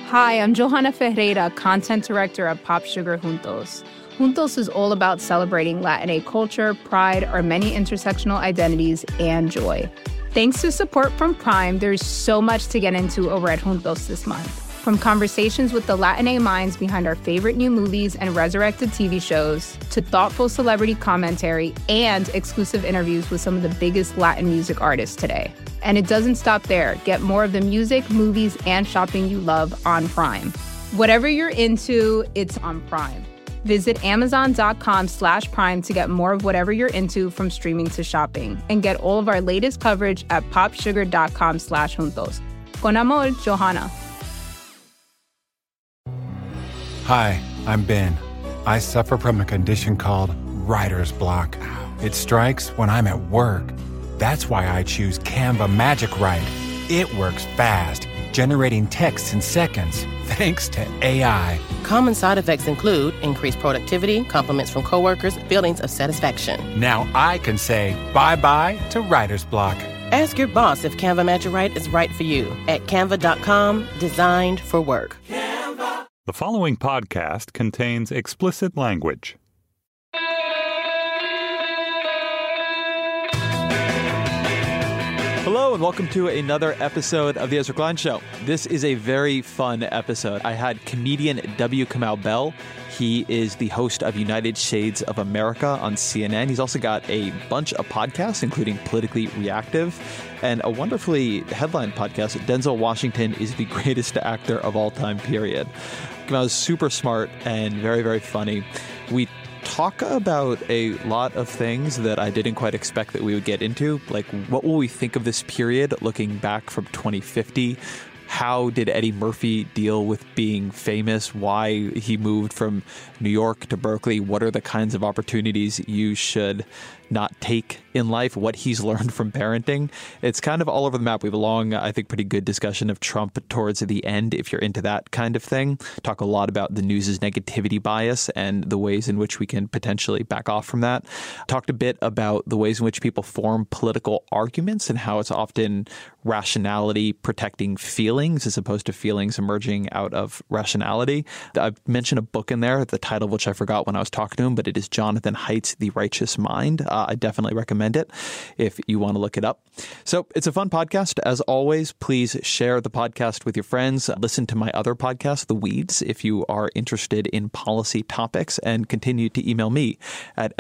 Hi, I'm Johanna Ferreira, content director of Pop Sugar Juntos. Juntos is all about celebrating Latinx culture, pride, our many intersectional identities, and joy. Thanks to support from Prime, there's so much to get into over at Juntos this month. From conversations with the Latinx minds behind our favorite new movies and resurrected TV shows, to thoughtful celebrity commentary and exclusive interviews with some of the biggest Latin music artists today. And it doesn't stop there. Get more of the music, movies, and shopping you love on Prime. Whatever you're into, it's on Prime. Visit Amazon.com/Prime to get more of whatever you're into, from streaming to shopping. And get all of our latest coverage at popsugar.com/juntos. Con amor, Johanna. Hi, I'm Ben. I suffer from a condition called writer's block. It strikes when I'm at work. That's why I choose Canva Magic Write. It works fast, generating text in seconds, thanks to AI. Common side effects include increased productivity, compliments from coworkers, feelings of satisfaction. Now I can say bye-bye to writer's block. Ask your boss if Canva Magic Write is right for you at canva.com, designed for work. Canva. The following podcast contains explicit language. Hello and welcome to another episode of The Ezra Klein Show. This is a very fun episode. I had comedian W. Kamau Bell. He is the host of United Shades of America on CNN. He's also got a bunch of podcasts, including Politically Reactive, and a wonderfully headlined podcast, Denzel Washington is the greatest actor of all time, period. Kamau is super smart and very, very funny. We talk about a lot of things that I didn't quite expect that we would get into, like what will we think of this period looking back from 2050? How did Eddie Murphy deal with being famous? Why he moved from New York to Berkeley? What are the kinds of opportunities you should not take in life? What he's learned from parenting? It's kind of all over the map. We have a long, I think, pretty good discussion of Trump towards the end, if you're into that kind of thing. Talk a lot about the news's negativity bias and the ways in which we can potentially back off from that. Talked a bit about the ways in which people form political arguments and how it's often rationality protecting feelings as opposed to feelings emerging out of rationality. I've mentioned a book in there, the title of which I forgot when I was talking to him, but it is Jonathan Haidt's The Righteous Mind. I definitely recommend it if you want to look it up. So it's a fun podcast. As always, please share the podcast with your friends. Listen to my other podcast, The Weeds, if you are interested in policy topics, and continue to email me at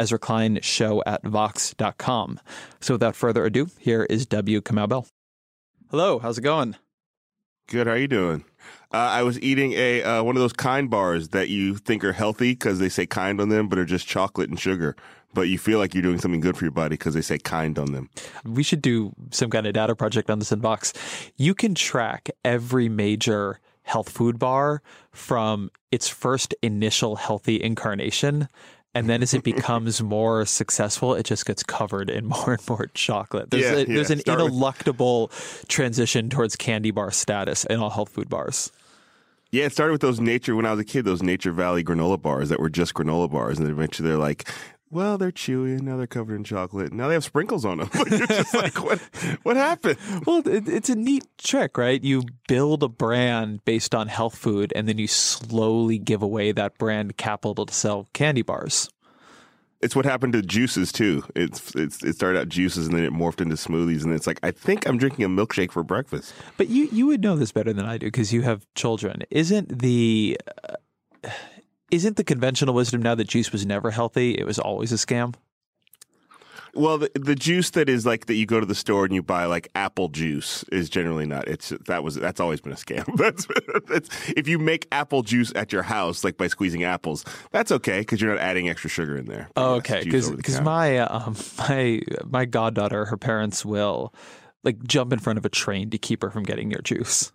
EzraKleinShow@Vox.com. So without further ado, here is W. Kamau Bell. Hello, how's it going? Good. How are you doing? I was eating a one of those Kind bars that you think are healthy because they say Kind on them, but are just chocolate and sugar. But you feel like you're doing something good for your body because they say Kind on them. We should do some kind of data project on this in Vox. You can track every major health food bar from its first initial healthy incarnation. And then as it becomes more successful, it just gets covered in more and more chocolate. There's an ineluctable transition towards candy bar status in all health food bars. Yeah, it started with those when I was a kid, those Nature Valley granola bars that were just granola bars. And then eventually they're like, well, they're chewy, and now they're covered in chocolate. Now they have sprinkles on them. You're just like, what happened? Well, it's a neat trick, right? You build a brand based on health food, and then you slowly give away that brand capital to sell candy bars. It's what happened to juices, too. It started out juices, and then it morphed into smoothies, and it's like, I think I'm drinking a milkshake for breakfast. But you would know this better than I do because you have children. Isn't the conventional wisdom now that juice was never healthy? It was always a scam? Well, the juice that is like that you go to the store and you buy like apple juice is generally not. That's always been a scam. That's if you make apple juice at your house, like by squeezing apples, that's okay because you're not adding extra sugar in there. Oh, okay. Because my goddaughter, her parents will like jump in front of a train to keep her from getting near juice.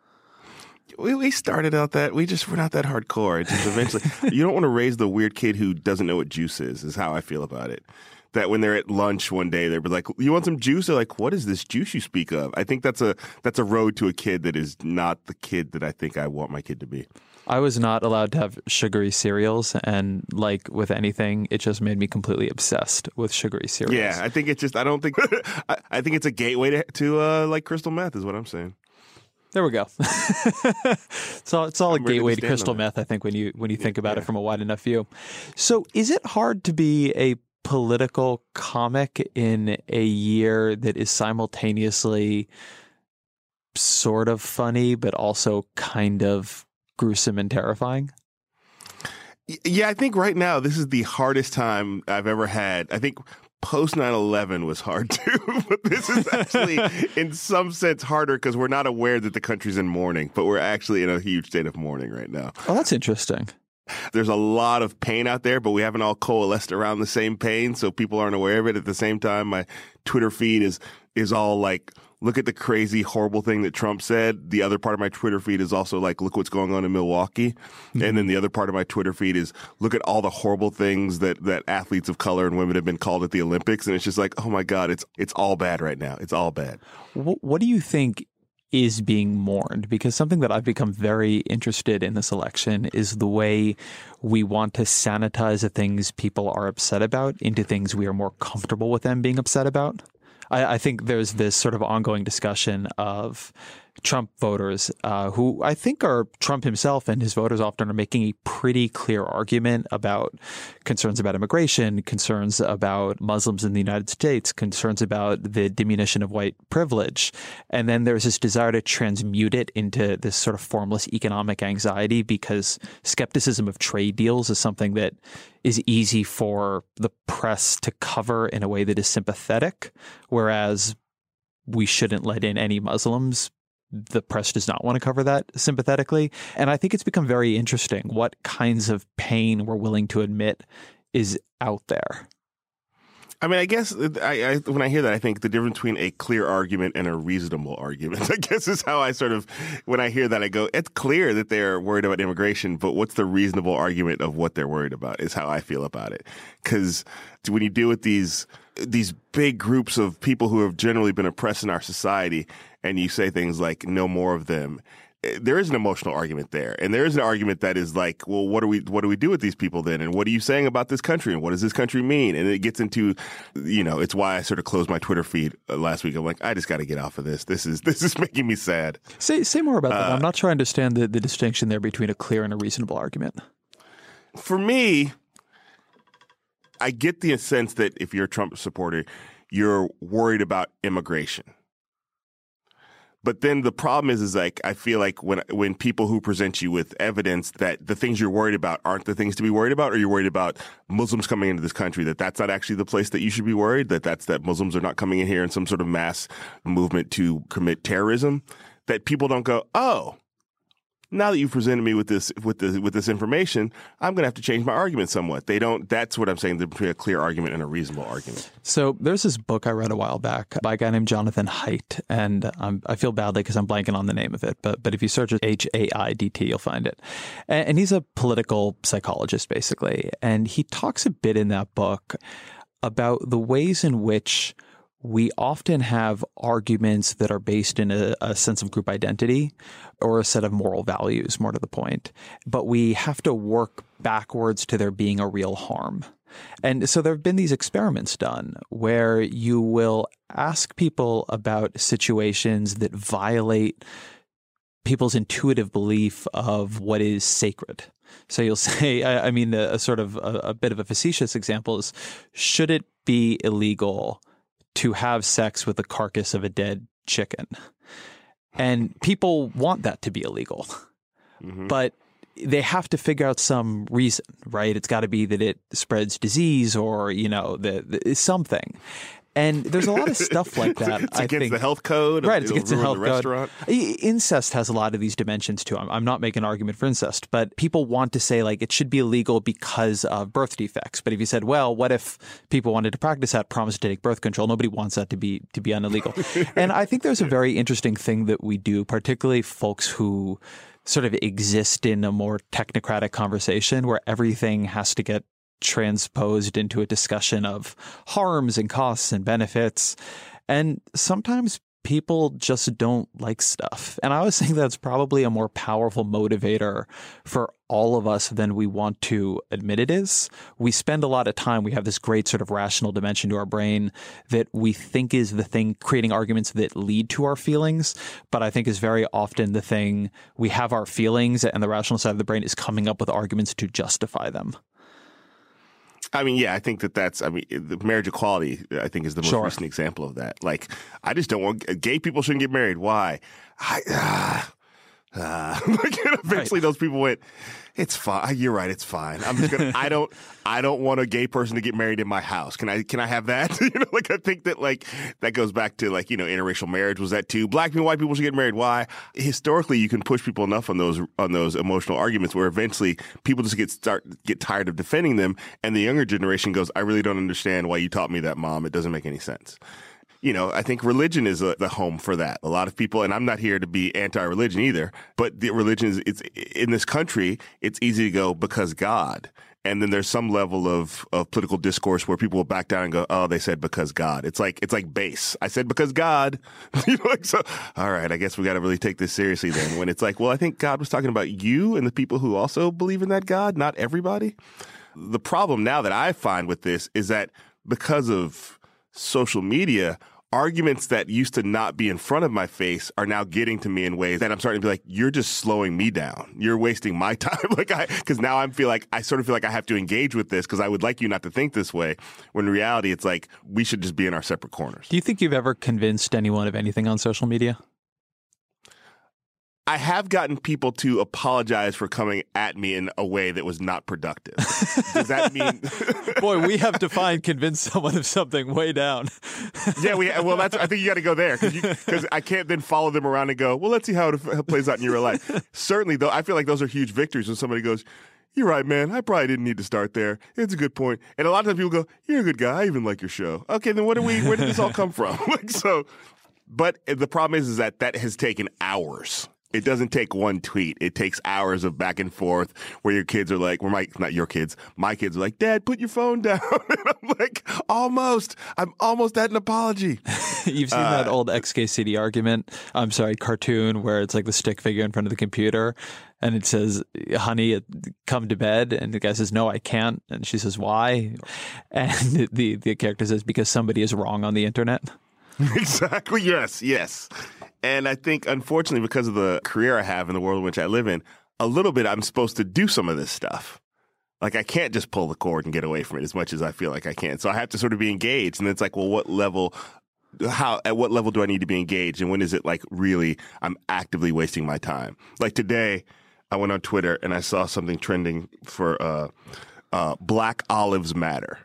We started out that we're not that hardcore. It's just eventually you don't want to raise the weird kid who doesn't know what juice is how I feel about it. That when they're at lunch one day, they'll be like, you want some juice? They're like, what is this juice you speak of? I think that's a road to a kid that is not the kid that I think I want my kid to be. I was not allowed to have sugary cereals, and like with anything, it just made me completely obsessed with sugary cereals. Yeah, I think it's just, I think it's a gateway to like crystal meth is what I'm saying. There we go. It's all a gateway to crystal meth, I think, when you think about it from a wide enough view. So is it hard to be a political comic in a year that is simultaneously sort of funny, but also kind of gruesome and terrifying? Yeah, I think right now this is the hardest time I've ever had. I think post 9/11 was hard too, but this is actually in some sense harder because we're not aware that the country's in mourning, but we're actually in a huge state of mourning right now. Oh, that's interesting. There's a lot of pain out there, but we haven't all coalesced around the same pain, so people aren't aware of it. At the same time, my Twitter feed is all like, look at the crazy, horrible thing that Trump said. The other part of my Twitter feed is also like, look what's going on in Milwaukee. Mm-hmm. And then the other part of my Twitter feed is, look at all the horrible things that athletes of color and women have been called at the Olympics. And it's just like, oh my God, it's all bad right now. It's all bad. What do you think is being mourned? Because something that I've become very interested in this election is the way we want to sanitize the things people are upset about into things we are more comfortable with them being upset about. I think there's this sort of ongoing discussion of Trump voters who I think are Trump himself and his voters often are making a pretty clear argument about concerns about immigration, concerns about Muslims in the United States, concerns about the diminution of white privilege. And then there's this desire to transmute it into this sort of formless economic anxiety because skepticism of trade deals is something that is easy for the press to cover in a way that is sympathetic, whereas we shouldn't let in any Muslims. The press does not want to cover that sympathetically. And I think it's become very interesting what kinds of pain we're willing to admit is out there. I mean, I guess I when I hear that, I think the difference between a clear argument and a reasonable argument, I guess is how I sort of, when I hear that, I go, it's clear that they're worried about immigration, but what's the reasonable argument of what they're worried about is how I feel about it. Because when you deal with these big groups of people who have generally been oppressed in our society, and you say things like, no more of them, there is an emotional argument there. And there is an argument that is like, well, what do we do with these people then? And what are you saying about this country? And what does this country mean? And it gets into, it's why I sort of closed my Twitter feed last week. I'm like, I just got to get off of this. This is making me sad. Say more about that. I'm not sure I understand the distinction there between a clear and a reasonable argument. For me, I get the sense that if you're a Trump supporter, you're worried about immigration. But then the problem is like, I feel like when people who present you with evidence that the things you're worried about aren't the things to be worried about, or you're worried about Muslims coming into this country, that's not actually the place that you should be worried, that Muslims are not coming in here in some sort of mass movement to commit terrorism, that people don't go, oh, now that you've presented me with this information, I'm going to have to change my argument somewhat. They don't. That's what I'm saying between a clear argument and a reasonable argument. So there's this book I read a while back by a guy named Jonathan Haidt, and I feel badly because I'm blanking on the name of it. But if you search it Haidt, you'll find it. And he's a political psychologist basically, and he talks a bit in that book about the ways in which we often have arguments that are based in a sense of group identity or a set of moral values, more to the point. But we have to work backwards to there being a real harm. And so there have been these experiments done where you will ask people about situations that violate people's intuitive belief of what is sacred. So you'll say, a bit of a facetious example is, should it be illegal to have sex with the carcass of a dead chicken? And people want that to be illegal, but they have to figure out some reason, right? It's got to be that it spreads disease or, something. And there's a lot of stuff like that. It's against the health code. Right, it's against the health code. Incest has a lot of these dimensions too. I'm not making an argument for incest, but people want to say like it should be illegal because of birth defects. But if you said, well, what if people wanted to practice that, promise to take birth control? Nobody wants that to be illegal. And I think there's a very interesting thing that we do, particularly folks who sort of exist in a more technocratic conversation where everything has to get transposed into a discussion of harms and costs and benefits. And sometimes people just don't like stuff. And I always think that's probably a more powerful motivator for all of us than we want to admit it is. We spend a lot of time, we have this great sort of rational dimension to our brain that we think is the thing creating arguments that lead to our feelings, but I think is very often the thing we have our feelings and the rational side of the brain is coming up with arguments to justify them. I mean, yeah, I think the marriage equality, I think, is the most recent example of that. Like, I just don't want, gay people shouldn't get married. Why? Eventually those people went, it's fine. You're right. It's fine. I'm just going to, I don't want a gay person to get married in my house. Can I have that? I think that that goes back to interracial marriage was that too. Black people, white people should get married. Why? Historically, you can push people enough on those emotional arguments where eventually people just get tired of defending them. And the younger generation goes, I really don't understand why you taught me that, Mom. It doesn't make any sense. I think religion is the home for that. A lot of people, and I'm not here to be anti-religion either, but the religion it's in this country, it's easy to go because God. And then there's some level of political discourse where people will back down and go, oh, they said because God. It's like base. I said because God. So, all right, I guess we got to really take this seriously then. When it's like, well, I think God was talking about you and the people who also believe in that God, not everybody. The problem now that I find with this is that because of social media, arguments that used to not be in front of my face are now getting to me in ways that I'm starting to be like, you're just slowing me down. You're wasting my time. Because now I sort of feel like I have to engage with this because I would like you not to think this way. When in reality, it's like we should just be in our separate corners. Do you think you've ever convinced anyone of anything on social media? I have gotten people to apologize for coming at me in a way that was not productive. Does that mean... Boy, we have to convince someone of something way down. Yeah, I think you got to go there because I can't then follow them around and go, well, let's see how it plays out in your real life. Certainly, though, I feel like those are huge victories when somebody goes, you're right, man. I probably didn't need to start there. It's a good point. And a lot of times people go, you're a good guy. I even like your show. Okay, then where did this all come from? But the problem is that has taken hours. It doesn't take one tweet. It takes hours of back and forth where your kids are like, not your kids, my kids are like, Dad, put your phone down. And I'm like, I'm almost at an apology. You've seen that old XKCD cartoon where it's like the stick figure in front of the computer and it says, honey, come to bed. And the guy says, no, I can't. And she says, why? And the character says, because somebody is wrong on the internet. Exactly. Yes. And I think, unfortunately, because of the career I have in the world in which I live in, a little bit I'm supposed to do some of this stuff. Like, I can't just pull the cord and get away from it as much as I feel like I can. So I have to sort of be engaged. And it's like, well, at what level do I need to be engaged? And when is it like really I'm actively wasting my time? Like today, I went on Twitter and I saw something trending for Black Olives Matter.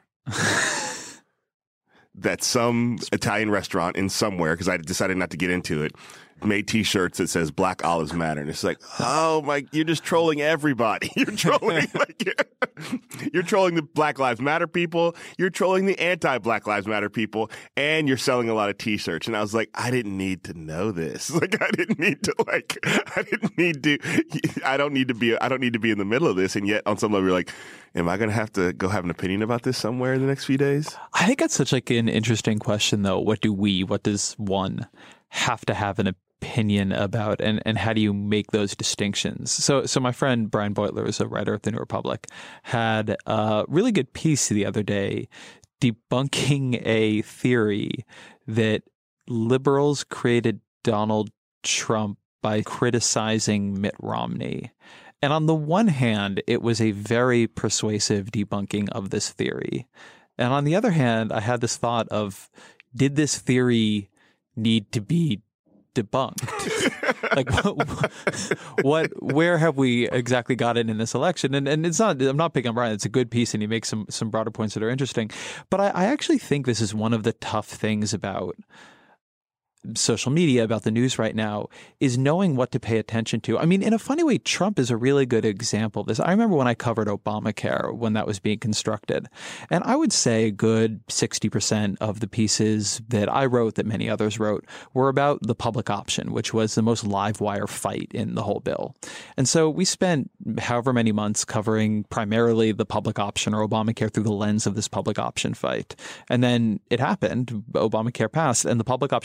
That some Italian restaurant in somewhere, because I decided not to get into it, made T-shirts that says Black Olives Matter. And it's like, oh my, you're just trolling everybody. You're trolling you're trolling the Black Lives Matter people. You're trolling the anti-Black Lives Matter people. And you're selling a lot of T-shirts. And I was like, I didn't need to know this. I don't need to be in the middle of this. And yet on some level, you're like, am I going to have to go have an opinion about this somewhere in the next few days? I think that's such an interesting question, though. What does one have to have an opinion about, and how do you make those distinctions? So my friend Brian Beutler, is a writer at the New Republic, had a really good piece the other day debunking a theory that liberals created Donald Trump by criticizing Mitt Romney. And on the one hand, it was a very persuasive debunking of this theory. And on the other hand, I had this thought of, did this theory need to be debunked? Where have we exactly gotten in this election? And it's not, I'm not picking on Brian. It's a good piece and he makes some broader points that are interesting. But I actually think this is one of the tough things about social media, about the news right now, is knowing what to pay attention to. I mean, in a funny way, Trump is a really good example of this. I remember when I covered Obamacare, when that was being constructed, and I would say a good 60% of the pieces that I wrote, that many others wrote, were about the public option, which was the most live wire fight in the whole bill. And so we spent however many months covering primarily the public option or Obamacare through the lens of this public option fight. And then it happened. Obamacare passed, and the public option wasn't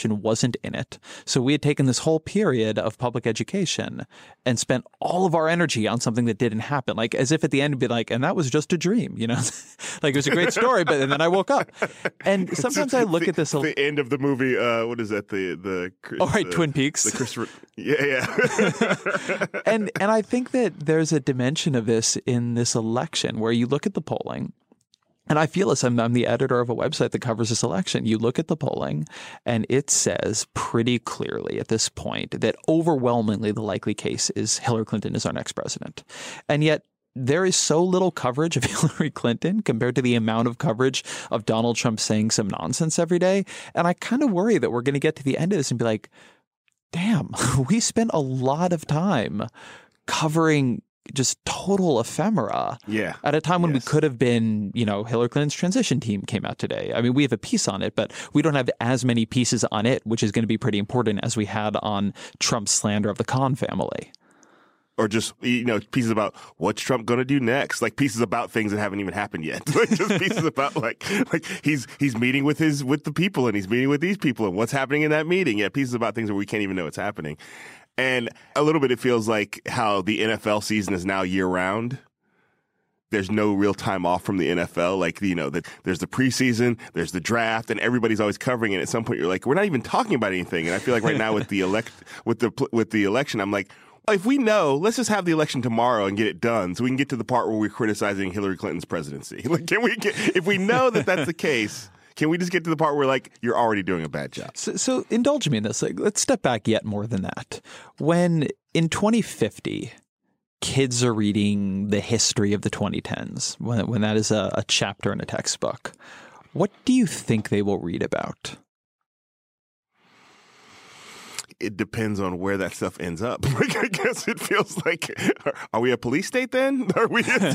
wasn't in it. So we had taken this whole period of public education and spent all of our energy on something that didn't happen, like as if at the end it'd be like, and that was just a dream, you know, like it was a great story, but then I woke up. And sometimes I look at this. The end of the movie, what is that? Twin Peaks. The Christopher. Yeah. And I think that there's a dimension of this in this election where you look at the polling. And I feel this. I'm the editor of a website that covers this election. You look at the polling, and it says pretty clearly at this point that overwhelmingly the likely case is Hillary Clinton is our next president. And yet there is so little coverage of Hillary Clinton compared to the amount of coverage of Donald Trump saying some nonsense every day. And I kind of worry that we're going to get to the end of this and be like, damn, we spent a lot of time covering just total ephemera at a time when we could have been, you know, Hillary Clinton's transition team came out today. I mean, we have a piece on it, but we don't have as many pieces on it, which is going to be pretty important as we had on Trump's slander of the Khan family. Or just, you know, pieces about what's Trump going to do next, like pieces about things that haven't even happened yet. Like just pieces about like he's meeting with the people and he's meeting with these people and what's happening in that meeting. Yeah, pieces about things where we can't even know what's happening. And a little bit it feels like how the NFL season is now year round. There's no real time off from the NFL. Like, you know, there's the preseason, there's the draft, and everybody's always covering it. At some point, you're like, we're not even talking about anything. And I feel like right now with the election, I'm like, if we know, let's just have the election tomorrow and get it done, so we can get to the part where we're criticizing Hillary Clinton's presidency. Like, if we know that that's the case? Can we just get to the part where, like, you're already doing a bad job? So indulge me in this. Like, let's step back yet more than that. When in 2050, kids are reading the history of the 2010s, when that is a chapter in a textbook, what do you think they will read about? It depends on where that stuff ends up. Like, I guess it feels like, are we a police state then? Are we? Like,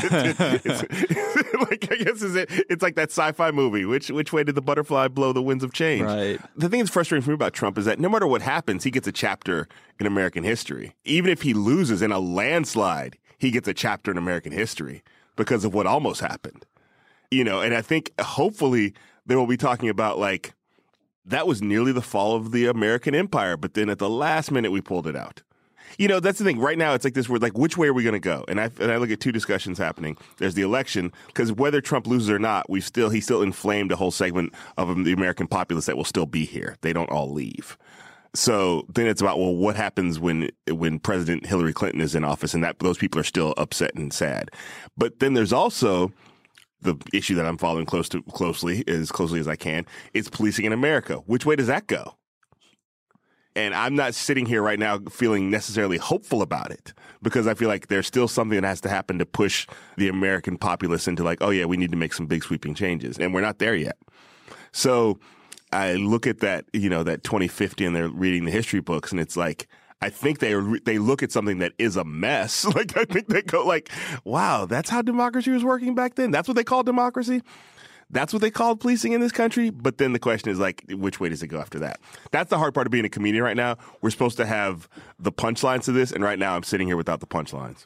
I guess it's like that sci-fi movie. Which way did the butterfly blow the winds of change? Right. The thing that's frustrating for me about Trump is that no matter what happens, he gets a chapter in American history. Even if he loses in a landslide, he gets a chapter in American history because of what almost happened. You know, and I think hopefully they will be talking about like, that was nearly the fall of the American empire, but then at the last minute we pulled it out. You know, that's the thing. Right now, it's like this. We're like, which way are we going to go? And I look at two discussions happening. There's the election, because whether Trump loses or not, he still inflamed a whole segment of the American populace that will still be here. They don't all leave. So then it's about, well, what happens when President Hillary Clinton is in office, and that those people are still upset and sad. But then there's also the issue that I'm following closely as I can, is policing in America. Which way does that go? And I'm not sitting here right now feeling necessarily hopeful about it, because I feel like there's still something that has to happen to push the American populace into like, oh yeah, we need to make some big sweeping changes. And we're not there yet. So I look at that, you know, that 2050, and they're reading the history books, and it's like, I think they look at something that is a mess. Like, I think they go like, wow, that's how democracy was working back then? That's what they called democracy? That's what they called policing in this country? But then the question is like, which way does it go after that? That's the hard part of being a comedian right now. We're supposed to have the punchlines to this, and right now I'm sitting here without the punchlines.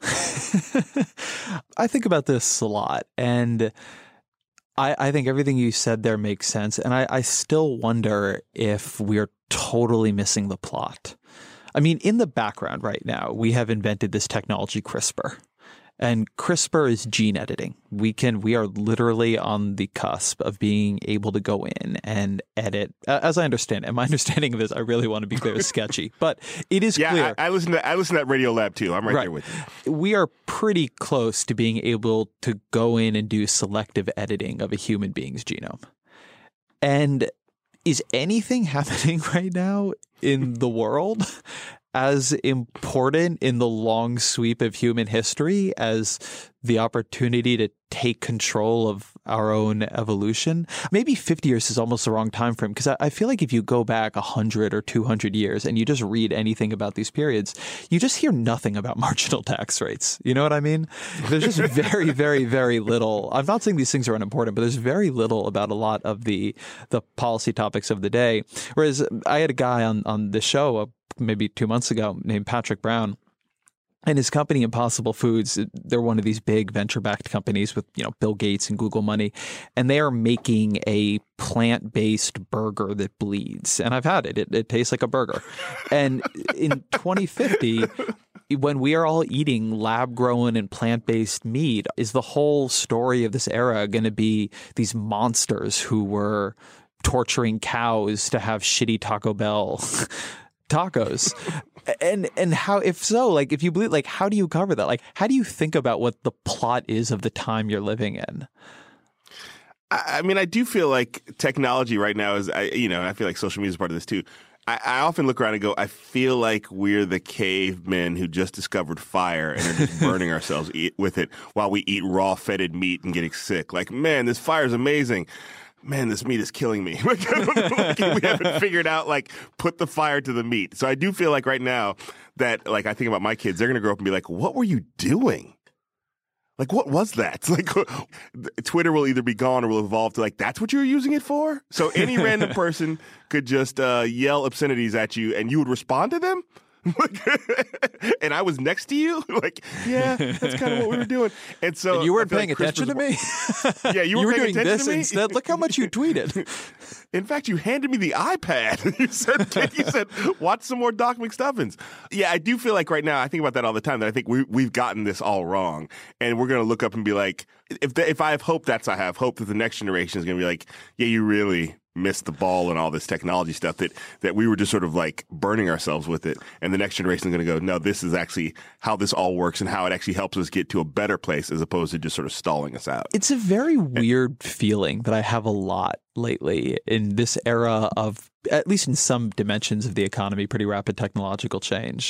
I think about this a lot, and I think everything you said there makes sense. And I still wonder if we're totally missing the plot. I mean, in the background right now, we have invented this technology, CRISPR. And CRISPR is gene editing. We are literally on the cusp of being able to go in and edit, as I understand it. And my understanding of this, I really want to be clear, is sketchy, but it is clear. Yeah, I listen to that Radio Lab too. I'm right there with you. We are pretty close to being able to go in and do selective editing of a human being's genome. And is anything happening right now in the world as important in the long sweep of human history as the opportunity to take control of our own evolution? Maybe 50 years is almost the wrong time frame, because I feel like if you go back 100 or 200 years and you just read anything about these periods, you just hear nothing about marginal tax rates. You know what I mean? There's just very, very, very little. I'm not saying these things are unimportant, but there's very little about a lot of the policy topics of the day. Whereas I had a guy on this show maybe 2 months ago named Patrick Brown, And his company, Impossible Foods, they're one of these big venture-backed companies with, Bill Gates and Google money. And they are making a plant-based burger that bleeds. And I've had it. It tastes like a burger. And in 2050, when we are all eating lab-grown and plant-based meat, is the whole story of this era going to be these monsters who were torturing cows to have shitty Taco Bell tacos? And how, if so, like, if you believe, like, how do you cover that? Like, how do you think about what the plot is of the time you're living in? I mean, I do feel like technology right now is, I feel like social media is part of this too. I often look around and go, I feel like we're the cavemen who just discovered fire and are just burning ourselves with it while we eat raw fetid meat and getting sick. Like, man, this fire is amazing. Man, this meat is killing me. We haven't figured out, like, put the fire to the meat. So I do feel like right now that, like, I think about my kids, they're going to grow up and be like, what were you doing? Like, what was that? Like, Twitter will either be gone or will evolve to, like, that's what you were using it for? So any random person could just yell obscenities at you and you would respond to them? And I was next to you? Like, yeah, that's kind of what we were doing. And so you weren't paying attention to me? Yeah, you were doing attention this to me? instead. Look how much you tweeted. In fact, you handed me the iPad. You said, watch some more Doc McStuffins. Yeah, I do feel like right now, I think about that all the time, that I think we've gotten this all wrong. And we're going to look up and be like, if I have hope, I have hope that the next generation is going to be like, yeah, you really missed the ball and all this technology stuff that we were just sort of like burning ourselves with it. And the next generation is going to go, no, this is actually how this all works and how it actually helps us get to a better place as opposed to just sort of stalling us out. It's a very weird feeling that I have a lot lately in this era of, at least in some dimensions of the economy, pretty rapid technological change,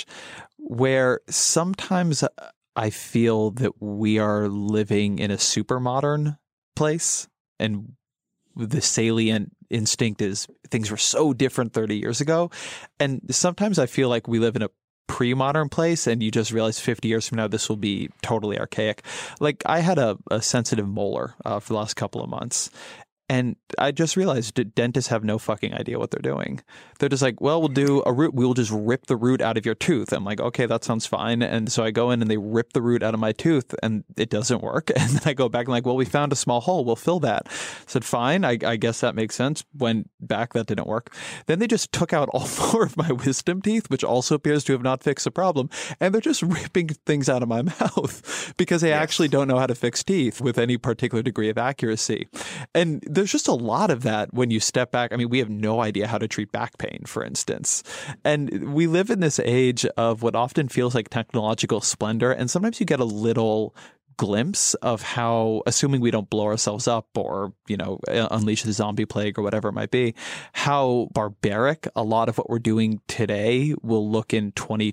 where sometimes I feel that we are living in a super modern place, and the salient instinct is things were so different 30 years ago. And sometimes I feel like we live in a pre-modern place and you just realize 50 years from now, this will be totally archaic. Like, I had a sensitive molar for the last couple of months. And I just realized dentists have no fucking idea what they're doing. They're just like, well, we'll do a root. We'll just rip the root out of your tooth. I'm like, okay, that sounds fine. And so I go in and they rip the root out of my tooth and it doesn't work. And then I go back and like, well, we found a small hole. We'll fill that. I said, fine. I guess that makes sense. Went back. That didn't work. Then they just took out all 4 of my wisdom teeth, which also appears to have not fixed the problem. And they're just ripping things out of my mouth because they actually don't know how to fix teeth with any particular degree of accuracy. And there's just a lot of that when you step back. I mean, we have no idea how to treat back pain, for instance. And we live in this age of what often feels like technological splendor. And sometimes you get a little glimpse of how, assuming we don't blow ourselves up or, unleash the zombie plague or whatever it might be, how barbaric a lot of what we're doing today will look in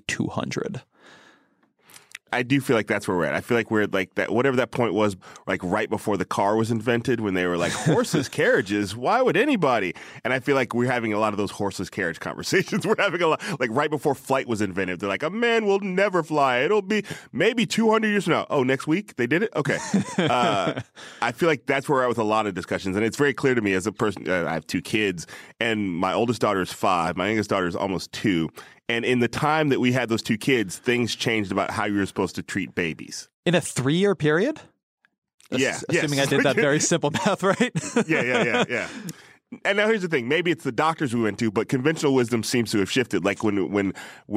2200. I do feel like that's where we're at. I feel like we're like that, whatever that point was, like right before the car was invented, when they were like, horses, carriages, why would anybody? And I feel like we're having a lot of those horseless carriage conversations. We're having a lot, like right before flight was invented. They're like, a man will never fly. It'll be maybe 200 years from now. Oh, next week they did it? Okay. I feel like that's where we're at with a lot of discussions. And it's very clear to me as a person, I have 2 kids, and my oldest daughter is 5. My youngest daughter is almost 2. And in the time that we had those 2 kids, things changed about how you were supposed to treat babies. In a 3-year period? Assuming I did that very simple math, right? Yeah. And now here's the thing. Maybe it's the doctors we went to, but conventional wisdom seems to have shifted. Like when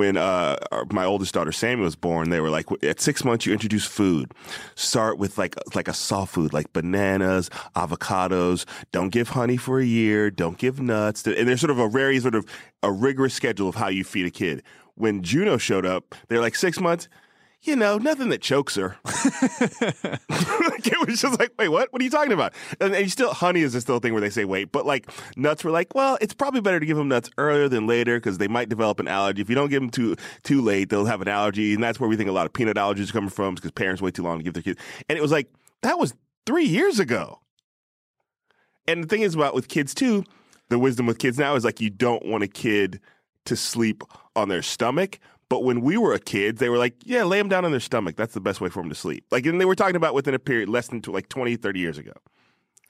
my oldest daughter, Sammy, was born, they were like, at 6 months, you introduce food. Start with like a soft food, like bananas, avocados. Don't give honey for a year. Don't give nuts. And there's sort of a rigorous schedule of how you feed a kid. When Juno showed up, they're like, 6 months. Nothing that chokes her. It was just like, wait, what? What are you talking about? And you still, honey is still a thing where they say wait, but like nuts were like, well, it's probably better to give them nuts earlier than later because they might develop an allergy. If you don't give them too late, they'll have an allergy. And that's where we think a lot of peanut allergies are coming from because parents wait too long to give their kids. And it was like, that was 3 years ago. And the thing is about with kids too, the wisdom with kids now is like, you don't want a kid to sleep on their stomach. But when we were a kid, they were like, yeah, lay them down on their stomach. That's the best way for them to sleep. Like, and they were talking about within a period less than like 20, 30 years ago.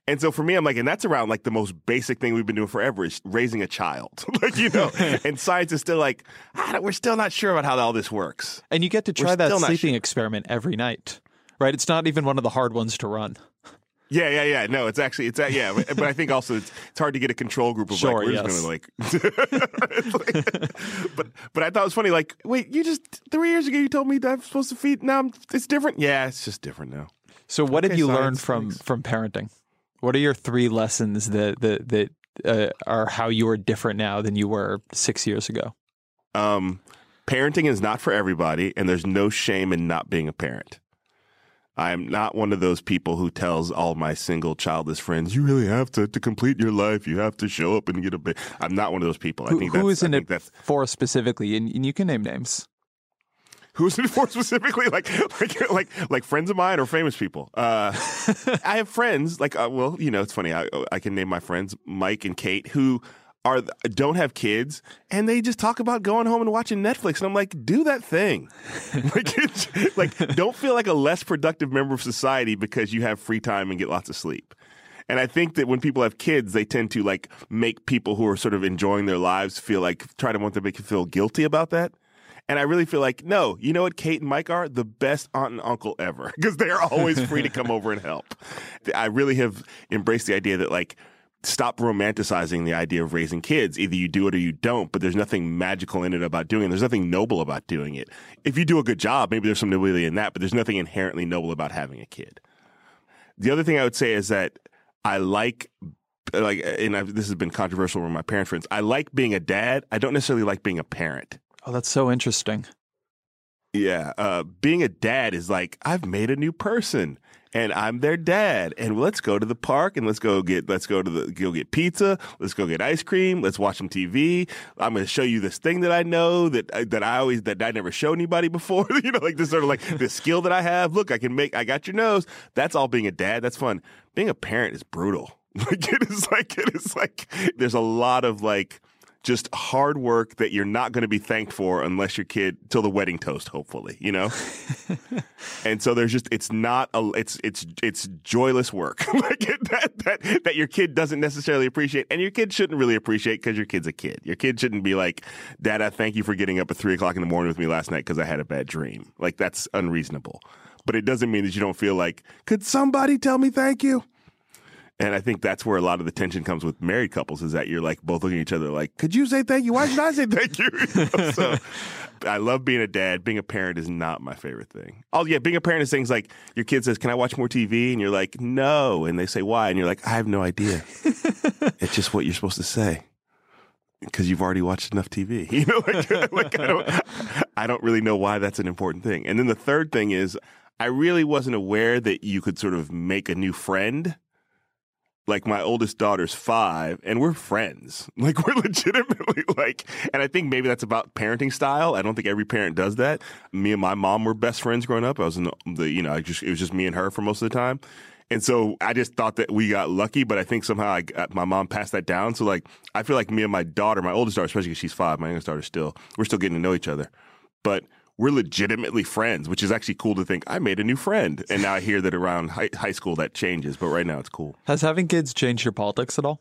And so for me, I'm like, and that's around like the most basic thing we've been doing forever is raising a child. Like, you know, and science is still like, we're still not sure about how all this works. And you get to try that sleeping experiment every night, right? It's not even one of the hard ones to run. Yeah. No, it's yeah. But I think also it's hard to get a control group of sure, like, we're just going to like, but I thought it was funny. Like, wait, you just 3 years ago, you told me that I'm supposed to feed. Now it's different. Yeah, it's just different now. So what have you learned from parenting? What are your 3 lessons that are how you are different now than you were 6 years ago? Parenting is not for everybody, and there's no shame in not being a parent. I am not one of those people who tells all my single childless friends, you really have to complete your life. You have to show up and get a bit. I'm not one of those people. Who isn't it for specifically? And you can name names. Who's it for specifically? Like friends of mine or famous people? I have friends well, you know, it's funny. I can name my friends Mike and Kate who don't have kids, and they just talk about going home and watching Netflix. And I'm like, do that thing. Don't feel like a less productive member of society because you have free time and get lots of sleep. And I think that when people have kids, they tend to like make people who are sort of enjoying their lives try to make you feel guilty about that. And I really feel like, no, you know what Kate and Mike are? The best aunt and uncle ever because they're always free to come over and help. I really have embraced the idea that like, stop romanticizing the idea of raising kids. Either you do it or you don't, but there's nothing magical in it about doing it. There's nothing noble about doing it. If you do a good job, maybe there's some nobility in that, but there's nothing inherently noble about having a kid. The other thing I would say is that I this has been controversial with my parent friends. I like being a dad. I don't necessarily like being a parent. Oh, that's so interesting. Yeah. Being a dad is like, I've made a new person. And I'm their dad, and let's go to the park, and let's go get pizza. Let's go get ice cream. Let's watch some TV. I'm going to show you this thing that I know that I never show anybody before. You know, like this sort of like this skill that I have. Look, I got your nose. That's all being a dad. That's fun. Being a parent is brutal. It is like there's a lot of like just hard work that you're not going to be thanked for unless your kid till the wedding toast, hopefully, you know? And so there's just, it's joyless work that your kid doesn't necessarily appreciate. And your kid shouldn't really appreciate because your kid's a kid. Your kid shouldn't be like, Dad, I thank you for getting up at 3:00 in the morning with me last night because I had a bad dream. Like that's unreasonable. But it doesn't mean that you don't feel like, could somebody tell me thank you? And I think that's where a lot of the tension comes with married couples is that you're like both looking at each other like, could you say thank you? Why should I say thank you? So I love being a dad. Being a parent is not my favorite thing. Oh, yeah. Being a parent is things like your kid says, can I watch more TV? And you're like, no. And they say, why? And you're like, I have no idea. It's just what you're supposed to say because you've already watched enough TV. You know, I don't really know why that's an important thing. And then the third thing is I really wasn't aware that you could sort of make a new friend. Like my oldest daughter's 5 and we're friends. Like we're legitimately like, and I think maybe that's about parenting style. I don't think every parent does that. Me and my mom were best friends growing up. I was in it was just me and her for most of the time. And so I just thought that we got lucky, but I think somehow my mom passed that down. So like, I feel like me and my daughter, my oldest daughter, especially because she's 5, my youngest daughter we're still getting to know each other. But we're legitimately friends, which is actually cool to think I made a new friend. And now I hear that around high school that changes, but right now it's cool. Has having kids changed your politics at all?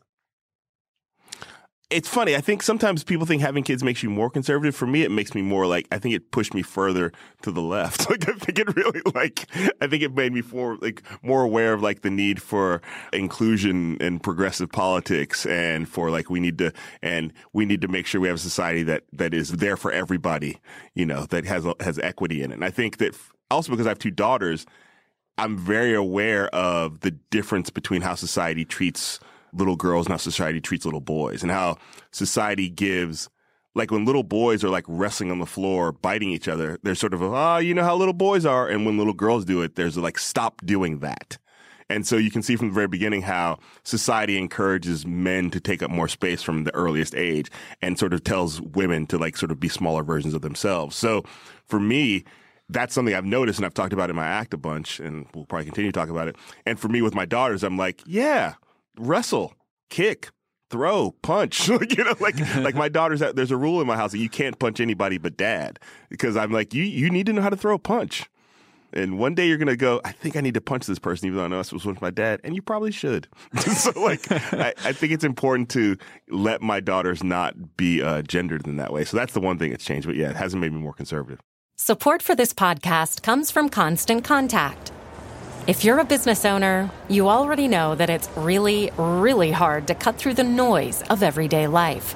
It's funny. I think sometimes people think having kids makes you more conservative. For me, it makes me more like, I think it pushed me further to the left. Like, I think it made me more aware of like the need for inclusion and progressive politics and for like, we need to make sure we have a society that is there for everybody, you know, that has equity in it. And I think that also because I have 2 daughters, I'm very aware of the difference between how society treats little girls and how society treats little boys and how society gives, like when little boys are like wrestling on the floor, biting each other, there's sort of you know how little boys are. And when little girls do it, there's like, stop doing that. And so you can see from the very beginning how society encourages men to take up more space from the earliest age and sort of tells women to like sort of be smaller versions of themselves. So for me, that's something I've noticed and I've talked about in my act a bunch and we'll probably continue to talk about it. And for me with my daughters, I'm like, yeah, wrestle, kick, throw, punch. like my daughter's there's a rule in my house that you can't punch anybody but dad because I'm like, you need to know how to throw a punch. And one day you're going to go, I think I need to punch this person, even though I know this was with my dad. And you probably should. So, like, I think it's important to let my daughters not be gendered in that way. So that's the one thing that's changed. But yeah, it hasn't made me more conservative. Support for this podcast comes from Constant Contact. If you're a business owner, you already know that it's really, really hard to cut through the noise of everyday life.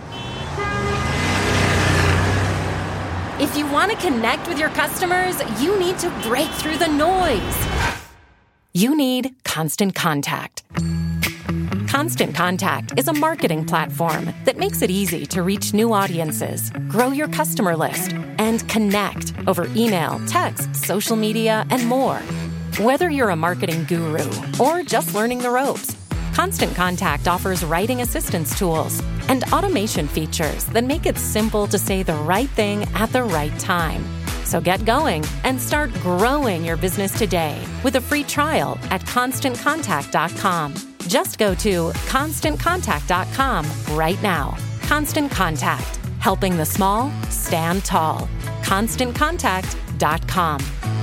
If you want to connect with your customers, you need to break through the noise. You need Constant Contact. Constant Contact is a marketing platform that makes it easy to reach new audiences, grow your customer list, and connect over email, text, social media, and more. Whether you're a marketing guru or just learning the ropes, Constant Contact offers writing assistance tools and automation features that make it simple to say the right thing at the right time. So get going and start growing your business today with a free trial at ConstantContact.com. Just go to ConstantContact.com right now. Constant Contact, helping the small stand tall. ConstantContact.com.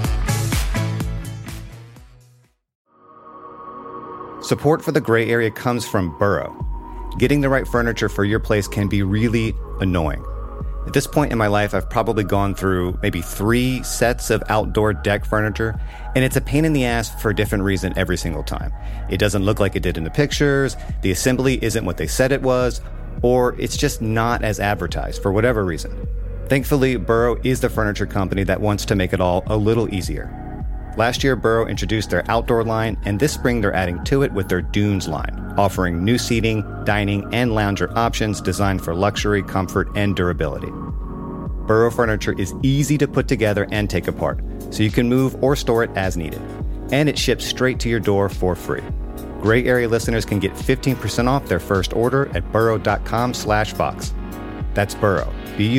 Support for the gray area comes from Burrow. Getting the right furniture for your place can be really annoying. At this point in my life, I've probably gone through maybe 3 sets of outdoor deck furniture, and it's a pain in the ass for a different reason every single time. It doesn't look like it did in the pictures, the assembly isn't what they said it was, or it's just not as advertised for whatever reason. Thankfully, Burrow is the furniture company that wants to make it all a little easier. Last year, Burrow introduced their outdoor line, and this spring they're adding to it with their Dunes line, offering new seating, dining, and lounger options designed for luxury, comfort, and durability. Burrow furniture is easy to put together and take apart, so you can move or store it as needed. And it ships straight to your door for free. Gray Area listeners can get 15% off their first order at burrow.com/Vox. That's Burrow,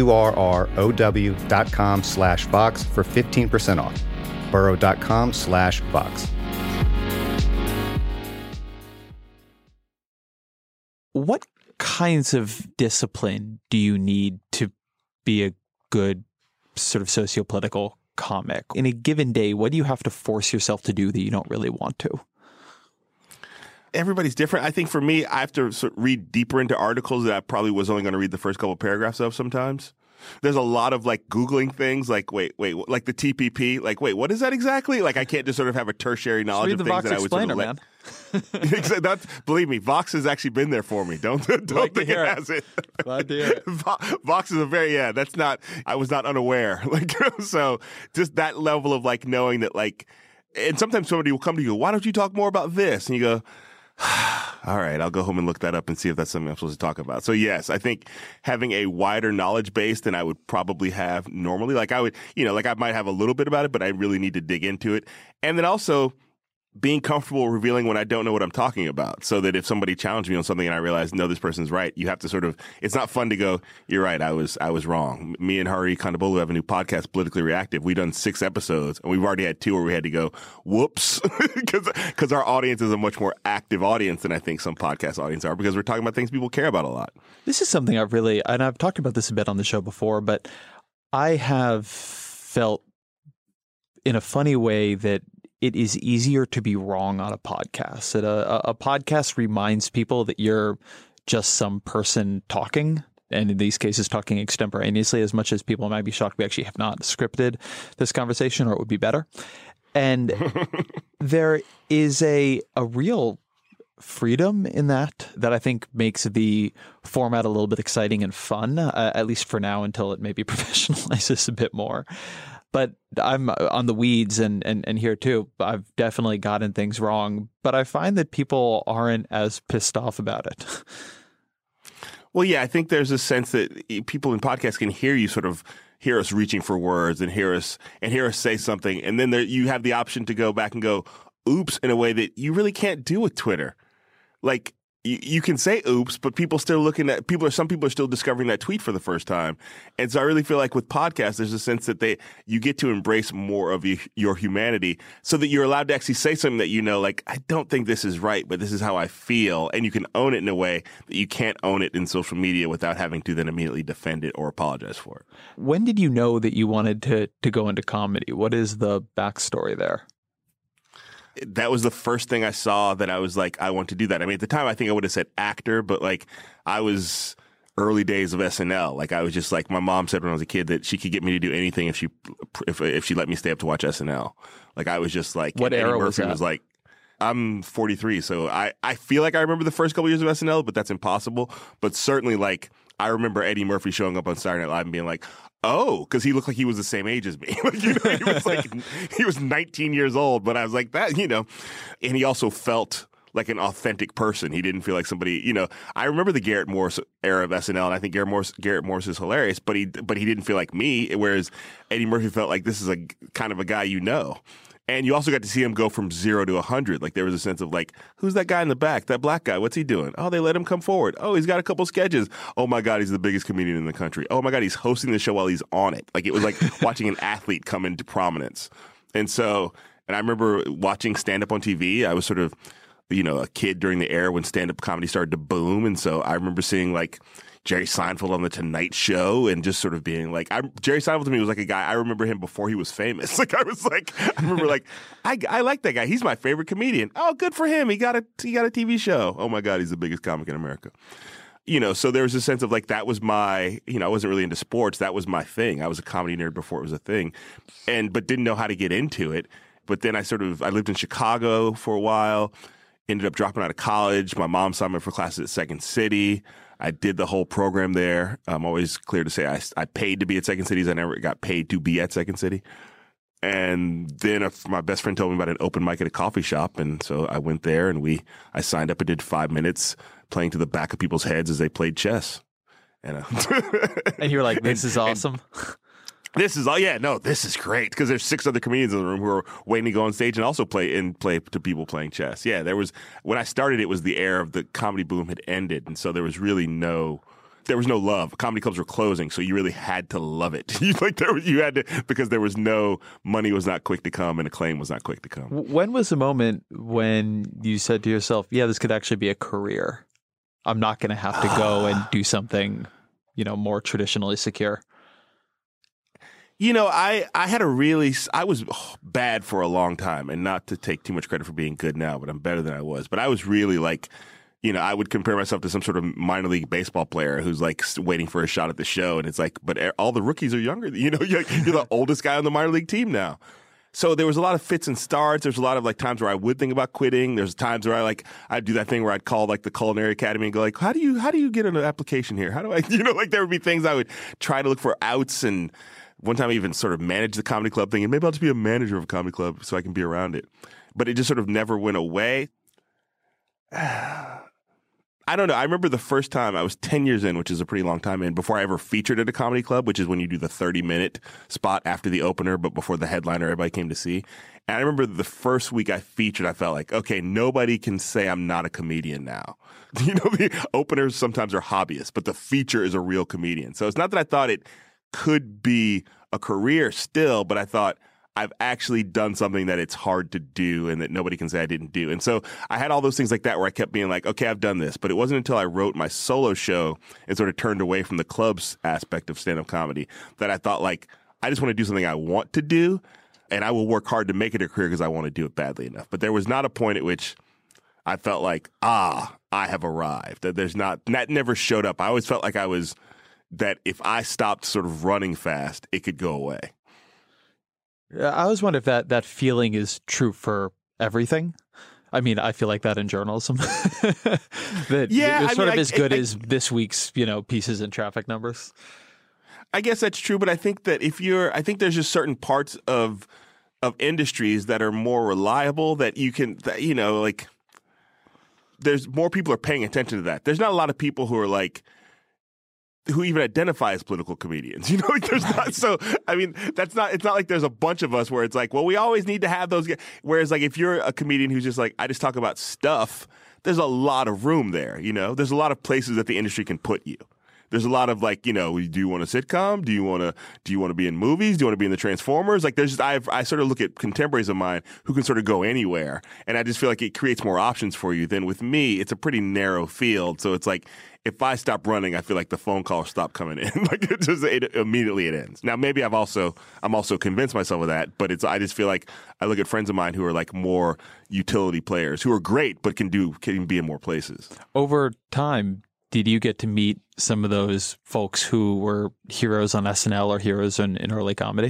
BURROW.com/Vox for 15% off. burrow.com/Vox. What kinds of discipline do you need to be a good sort of sociopolitical comic? In a given day, what do you have to force yourself to do that you don't really want to? Everybody's different. I think for me, I have to sort of read deeper into articles that I probably was only going to read the first couple of paragraphs of sometimes. There's a lot of like Googling things like, wait, like the TPP, like, wait, what is that exactly? Like, I can't just sort of have a tertiary knowledge of things that I would sort of man. Believe me, Vox has actually been there for me. Don't think it hasn't. Glad to hear it. Vox is that's not, I was not unaware. Like, so just that level of like knowing that like, and sometimes somebody will come to you, why don't you talk more about this? And you go, all right, I'll go home and look that up and see if that's something I'm supposed to talk about. So yes, I think having a wider knowledge base than I would probably have normally, like I would, like I might have a little bit about it, but I really need to dig into it. And then also being comfortable revealing when I don't know what I'm talking about, so that if somebody challenged me on something and I realize, no, this person's right, you have to sort of, it's not fun to go, you're right, I was wrong. Me and Hari Kondabolu have a new podcast, Politically Reactive. We've done 6 episodes and we've already had 2 where we had to go, whoops, because our audience is a much more active audience than I think some podcast audience are, because we're talking about things people care about a lot. This is something and I've talked about this a bit on the show before, but I have felt in a funny way that it is easier to be wrong on a podcast. That a podcast reminds people that you're just some person talking, and in these cases talking extemporaneously, as much as people might be shocked we actually have not scripted this conversation, or it would be better. And there is a real freedom in that I think makes the format a little bit exciting and fun, at least for now, until it maybe professionalizes a bit more. But I'm on the weeds and here too. I've definitely gotten things wrong, but I find that people aren't as pissed off about it. Well, yeah, I think there's a sense that people in podcasts can hear you sort of hear us reaching for words and hear us say something. And then you have the option to go back and go, oops, in a way that you really can't do with Twitter. Like, you can say oops, but some people are still discovering that tweet for the first time. And so I really feel like with podcasts, there's a sense that you get to embrace more of your humanity so that you're allowed to actually say something that, like, I don't think this is right, but this is how I feel. And you can own it in a way that you can't own it in social media without having to then immediately defend it or apologize for it. When did you know that you wanted to go into comedy? What is the backstory there? That was the first thing I saw that I was like, I want to do that. I mean, at the time, I think I would have said actor, but like I was early days of SNL. Like I was just like, my mom said when I was a kid that she could get me to do anything if she let me stay up to watch SNL. Like I was just like, what era was that? Was like, I'm 43, so I feel like I remember the first couple years of SNL, but that's impossible. But certainly, like, I remember Eddie Murphy showing up on Saturday Night Live and being like, oh, because he looked like he was the same age as me. He was 19 years old, but I was like that, and he also felt like an authentic person. He didn't feel like somebody, I remember the Garrett Morris era of SNL, and I think Garrett Morris is hilarious, but he didn't feel like me, whereas Eddie Murphy felt like this is a kind of a guy And you also got to see him go from 0 to 100. Like there was a sense of like, who's that guy in the back? That black guy? What's he doing? Oh, they let him come forward. Oh, he's got a couple sketches. Oh my God, he's the biggest comedian in the country. Oh my God, he's hosting the show while he's on it. Like it was like watching an athlete come into prominence. And I remember watching stand up on TV. I was sort of, a kid during the era when stand up comedy started to boom. And so I remember seeing like Jerry Seinfeld on The Tonight Show and just sort of being like, Jerry Seinfeld to me was like a guy, I remember him before he was famous. Like I remember like, I like that guy. He's my favorite comedian. Oh, good for him. He got a TV show. Oh my God, he's the biggest comic in America. So there was a sense of like, that was my, I wasn't really into sports. That was my thing. I was a comedy nerd before it was a thing but didn't know how to get into it. But then I lived in Chicago for a while, ended up dropping out of college. My mom signed me for classes at Second City. I did the whole program there. I'm always clear to say I paid to be at Second City. I never got paid to be at Second City. And then my best friend told me about an open mic at a coffee shop. And so I went there and I signed up and did 5 minutes playing to the back of people's heads as they played chess. And you were like, this is awesome. This is great because there's 6 other comedians in the room who are waiting to go on stage and also play to people playing chess. Yeah, when I started, it was the era of the comedy boom had ended, and so there was really no love. Comedy clubs were closing, so you really had to love it. You had to, because there was money was not quick to come and acclaim was not quick to come. When was the moment when you said to yourself, "Yeah, this could actually be a career. I'm not going to have to go and do something, more traditionally secure"? I was bad for a long time, and not to take too much credit for being good now, but I'm better than I was. But I was really like, I would compare myself to some sort of minor league baseball player who's like waiting for a shot at the show. And it's like, but all the rookies are younger. You're the oldest guy on the minor league team now. So there was a lot of fits and starts. There's a lot of like times where I would think about quitting. There's times where I'd do that thing where I'd call like the Culinary Academy and go like, how do you get an application here? How do I, like there would be things I would try to look for outs. And one time I even sort of managed the comedy club thing, and maybe I'll just be a manager of a comedy club so I can be around it. But it just sort of never went away. I don't know. I remember the first time I was 10 years in, which is a pretty long time in, before I ever featured at a comedy club, which is when you do the 30-minute spot after the opener, but before the headliner everybody came to see. And I remember the first week I featured, I felt like, okay, nobody can say I'm not a comedian now. The openers sometimes are hobbyists, but the feature is a real comedian. So it's not that I thought it could be a career still, but I thought I've actually done something that it's hard to do and that nobody can say I didn't do. And so I had all those things like that where I kept being like, okay, I've done this. But it wasn't until I wrote my solo show and sort of turned away from the club's aspect of stand-up comedy that I thought like, I just want to do something I want to do, and I will work hard to make it a career because I want to do it badly enough. But there was not a point at which I felt like, I have arrived. That never showed up. I always felt like that if I stopped sort of running fast, it could go away. I always wonder if that feeling is true for everything. I mean, I feel like that in journalism. That it's sort of as good as this week's, pieces and traffic numbers. I guess that's true, but I think that I think there's just certain parts of industries that are more reliable that you can, there's more people are paying attention to that. There's not a lot of people who are who even identify as political comedians, there's not. So, I mean, it's not like there's a bunch of us where it's like, well, we always need to have those guys. Whereas like, if you're a comedian who's just like, I just talk about stuff, there's a lot of room there. There's a lot of places that the industry can put you. There's a lot of do you want a sitcom? Do you want to be in movies? Do you want to be in the Transformers? I sort of look at contemporaries of mine who can sort of go anywhere, and I just feel like it creates more options for you. Than with me, it's a pretty narrow field. So it's like if I stop running, I feel like the phone calls stop coming in. Immediately it ends. Now maybe I'm also convinced myself of that, but I just feel like I look at friends of mine who are like more utility players who are great but can be in more places. Over time, did you get to meet some of those folks who were heroes on SNL or heroes in early comedy?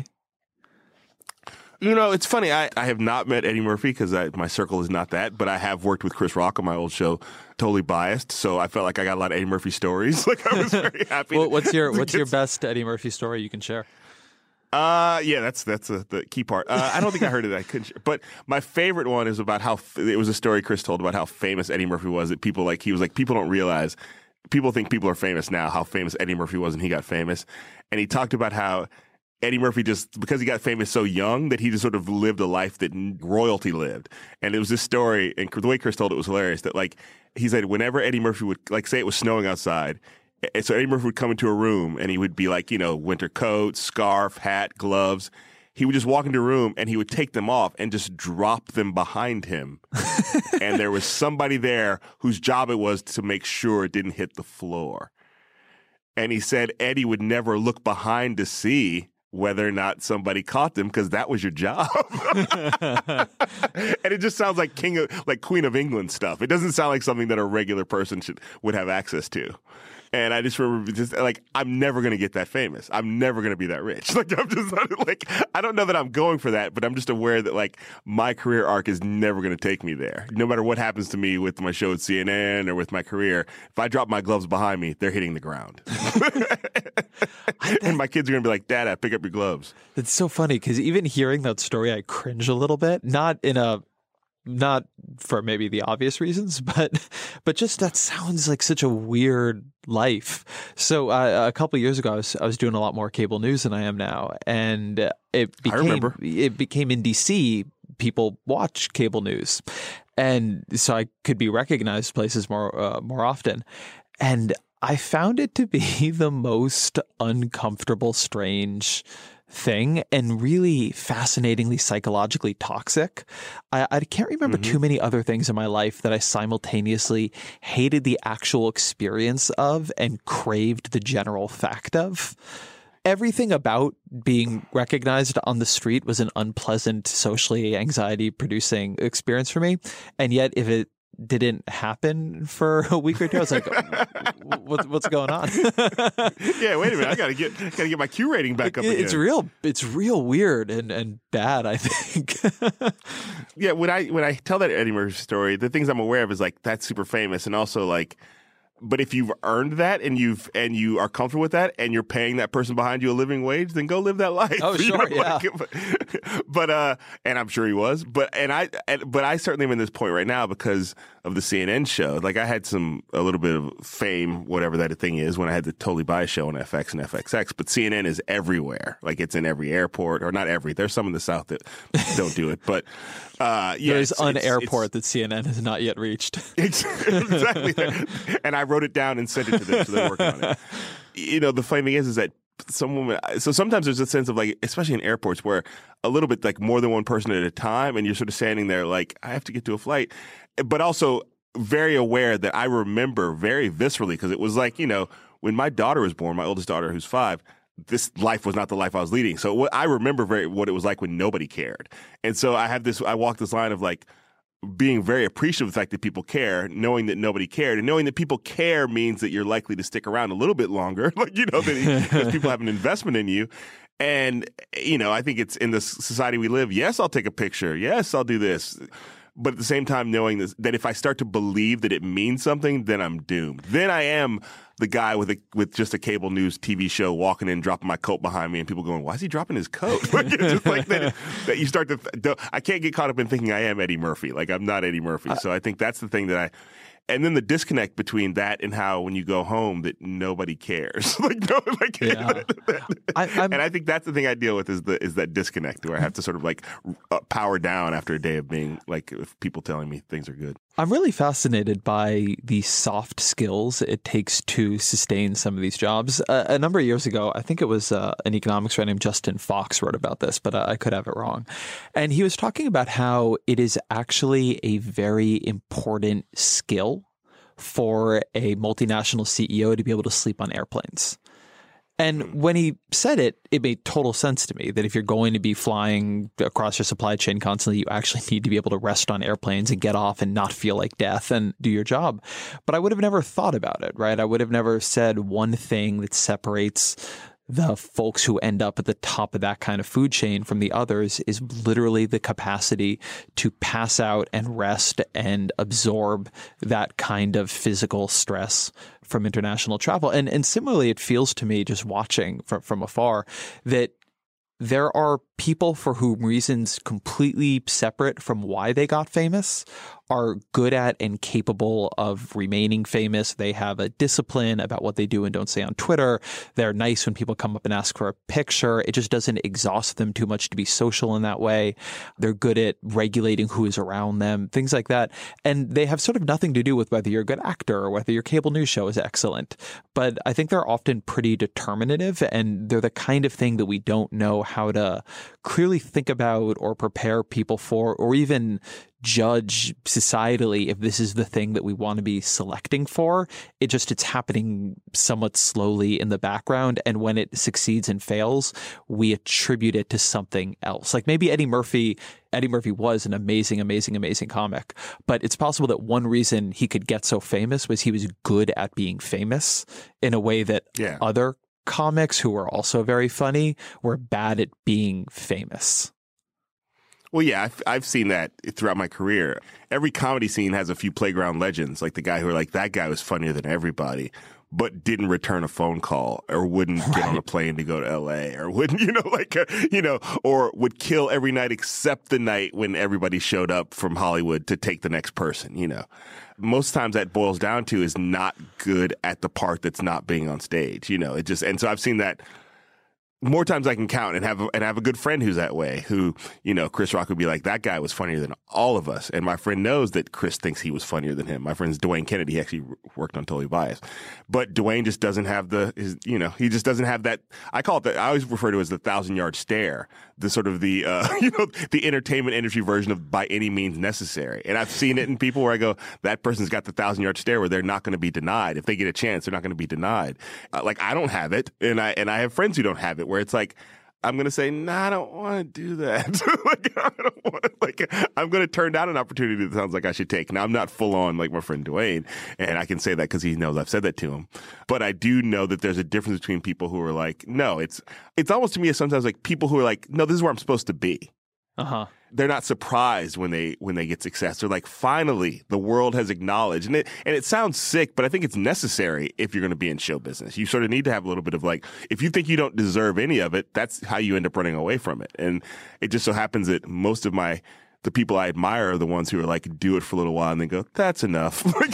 It's funny. I have not met Eddie Murphy because my circle is not that, but I have worked with Chris Rock on my old show, Totally Biased. So I felt like I got a lot of Eddie Murphy stories. I was very happy. Well, what's your best Eddie Murphy story you can share? Yeah, that's the key part. I don't think I heard it. I couldn't share. But my favorite one is about how it was a story Chris told about how famous Eddie Murphy was. That people people don't realize. People think people are famous now, how famous Eddie Murphy was when he got famous. And he talked about how Eddie Murphy because he got famous so young that he just sort of lived a life that royalty lived. And it was this story, and the way Chris told it was hilarious, that he said whenever Eddie Murphy would, say it was snowing outside, so Eddie Murphy would come into a room and he would be winter coat, scarf, hat, gloves. He would just walk into a room and he would take them off and just drop them behind him. And there was somebody there whose job it was to make sure it didn't hit the floor. And he said Eddie would never look behind to see whether or not somebody caught them because that was your job. And it just sounds like Queen of England stuff. It doesn't sound like something that a regular person would have access to. And I just remember I'm never going to get that famous. I'm never going to be that rich. I'm just I don't know that I'm going for that, but I'm just aware that my career arc is never going to take me there. No matter what happens to me with my show at CNN or with my career, if I drop my gloves behind me, they're hitting the ground. And my kids are going to be like, Dad, pick up your gloves. It's so funny because even hearing that story, I cringe a little bit. Not for maybe the obvious reasons, but just that sounds like such a weird life. So a couple of years ago, I was doing a lot more cable news than I am now, and it became in DC. People watch cable news, and so I could be recognized places more often, and I found it to be the most uncomfortable, strange thing and really fascinatingly psychologically toxic. I can't remember too many other things in my life that I simultaneously hated the actual experience of and craved the general fact of. Everything about being recognized on the street was an unpleasant, socially anxiety-producing experience for me. And yet, if it didn't happen for a week or two, I was like, what's going on? Yeah, wait a minute. I gotta get my Q rating back up again. It's real weird and bad, I think. Yeah, when I tell that Eddie Murphy story, the things I'm aware of is that's super famous, and also but if you've earned that and you are comfortable with that and you're paying that person behind you a living wage, then go live that life. Oh, sure, yeah. But and I'm sure he was. But I certainly am in this point right now because of the CNN show. I had a little bit of fame, whatever that thing is, when I had the Totally Biased show on FX and FXX. But CNN is everywhere. It's in every airport, or not every. There's some in the South that don't do it. But there's an airport that CNN has not yet reached. Exactly. And I wrote it down and sent it to them, so they're working on it. The funny thing is that so sometimes there's a sense of especially in airports where a little bit more than one person at a time, and you're sort of standing there I have to get to a flight, but also very aware that I remember very viscerally because it was when my daughter was born, my oldest daughter who's 5, this life was not the life I was leading. So I remember what it was like when nobody cared. And so I walked this line of being very appreciative of the fact that people care, knowing that nobody cared, and knowing that people care means that you're likely to stick around a little bit longer, because people have an investment in you. And, I think it's in the society we live. Yes, I'll take a picture. Yes, I'll do this. But at the same time, knowing that if I start to believe that it means something, then I'm doomed. Then I am the guy with just a cable news TV show walking in, dropping my coat behind me, and people going, "Why is he dropping his coat?" It's just that you start to. I can't get caught up in thinking I am Eddie Murphy. I'm not Eddie Murphy. So I think that's the thing that and then the disconnect between that and how when you go home that nobody cares. Yeah. And I think that's the thing I deal with is that disconnect where I have to sort of power down after a day of being people telling me things are good. I'm really fascinated by the soft skills it takes to sustain some of these jobs. A number of years ago, I think it was an economics writer named Justin Fox wrote about this, but I could have it wrong. And he was talking about how it is actually a very important skill for a multinational CEO to be able to sleep on airplanes. And when he said it, it made total sense to me that if you're going to be flying across your supply chain constantly, you actually need to be able to rest on airplanes and get off and not feel like death and do your job. But I would have never thought about it, right? I would have never said one thing that separates the folks who end up at the top of that kind of food chain from the others is literally the capacity to pass out and rest and absorb that kind of physical stress from international travel. And similarly, it feels to me just watching from afar that there are people for whom reasons completely separate from why they got famous are good at and capable of remaining famous. They have a discipline about what they do and don't say on Twitter. They're nice when people come up and ask for a picture. It just doesn't exhaust them too much to be social in that way. They're good at regulating who is around them, things like that. And they have sort of nothing to do with whether you're a good actor or whether your cable news show is excellent. But I think they're often pretty determinative, and they're the kind of thing that we don't know how to clearly think about or prepare people for, or even judge societally if this is the thing that we want to be selecting for. It's happening somewhat slowly in the background. And when it succeeds and fails, we attribute it to something else. Like maybe Eddie Murphy was an amazing comic, but it's possible that one reason he could get so famous was he was good at being famous in a way that other comics who were also very funny were bad at being famous. Well, yeah, I've seen that throughout my career. Every comedy scene has a few playground legends, like the guy who are like, that guy was funnier than everybody, but didn't return a phone call or wouldn't get on a plane to go to L.A. or wouldn't, or would kill every night except the night when everybody showed up from Hollywood to take the next person, Most times that boils down to is not good at the part that's not being on stage, and so I've seen that more times I can count, and have a good friend who's that way, who, Chris Rock would be like, that guy was funnier than all of us. And my friend knows that Chris thinks he was funnier than him. My friend's Dwayne Kennedy. He actually worked on Totally Biased. But Dwayne just doesn't have he just doesn't have that. I call it that. I always refer to it as the 1,000-yard stare, the sort of the entertainment industry version of By Any Means Necessary. And I've seen it in people where I go, that person's got the 1,000-yard stare where they're not going to be denied. If they get a chance, they're not going to be denied. I don't have it. And I have friends who don't have it, where it's like, I'm going to say, I don't want to do that. I'm going to turn down an opportunity that sounds like I should take. Now, I'm not full on like my friend Dwayne, and I can say that because he knows I've said that to him. But I do know that there's a difference between people who are like, no, it's almost to me sometimes like people who are like, no, this is where I'm supposed to be. Uh-huh. They're not surprised when they get success. They're like, finally, the world has acknowledged. And it sounds sick, but I think it's necessary if you're going to be in show business. You sort of need to have a little bit of like, if you think you don't deserve any of it, that's how you end up running away from it. And it just so happens that most of the people I admire are the ones who are like, do it for a little while and then go, that's enough. They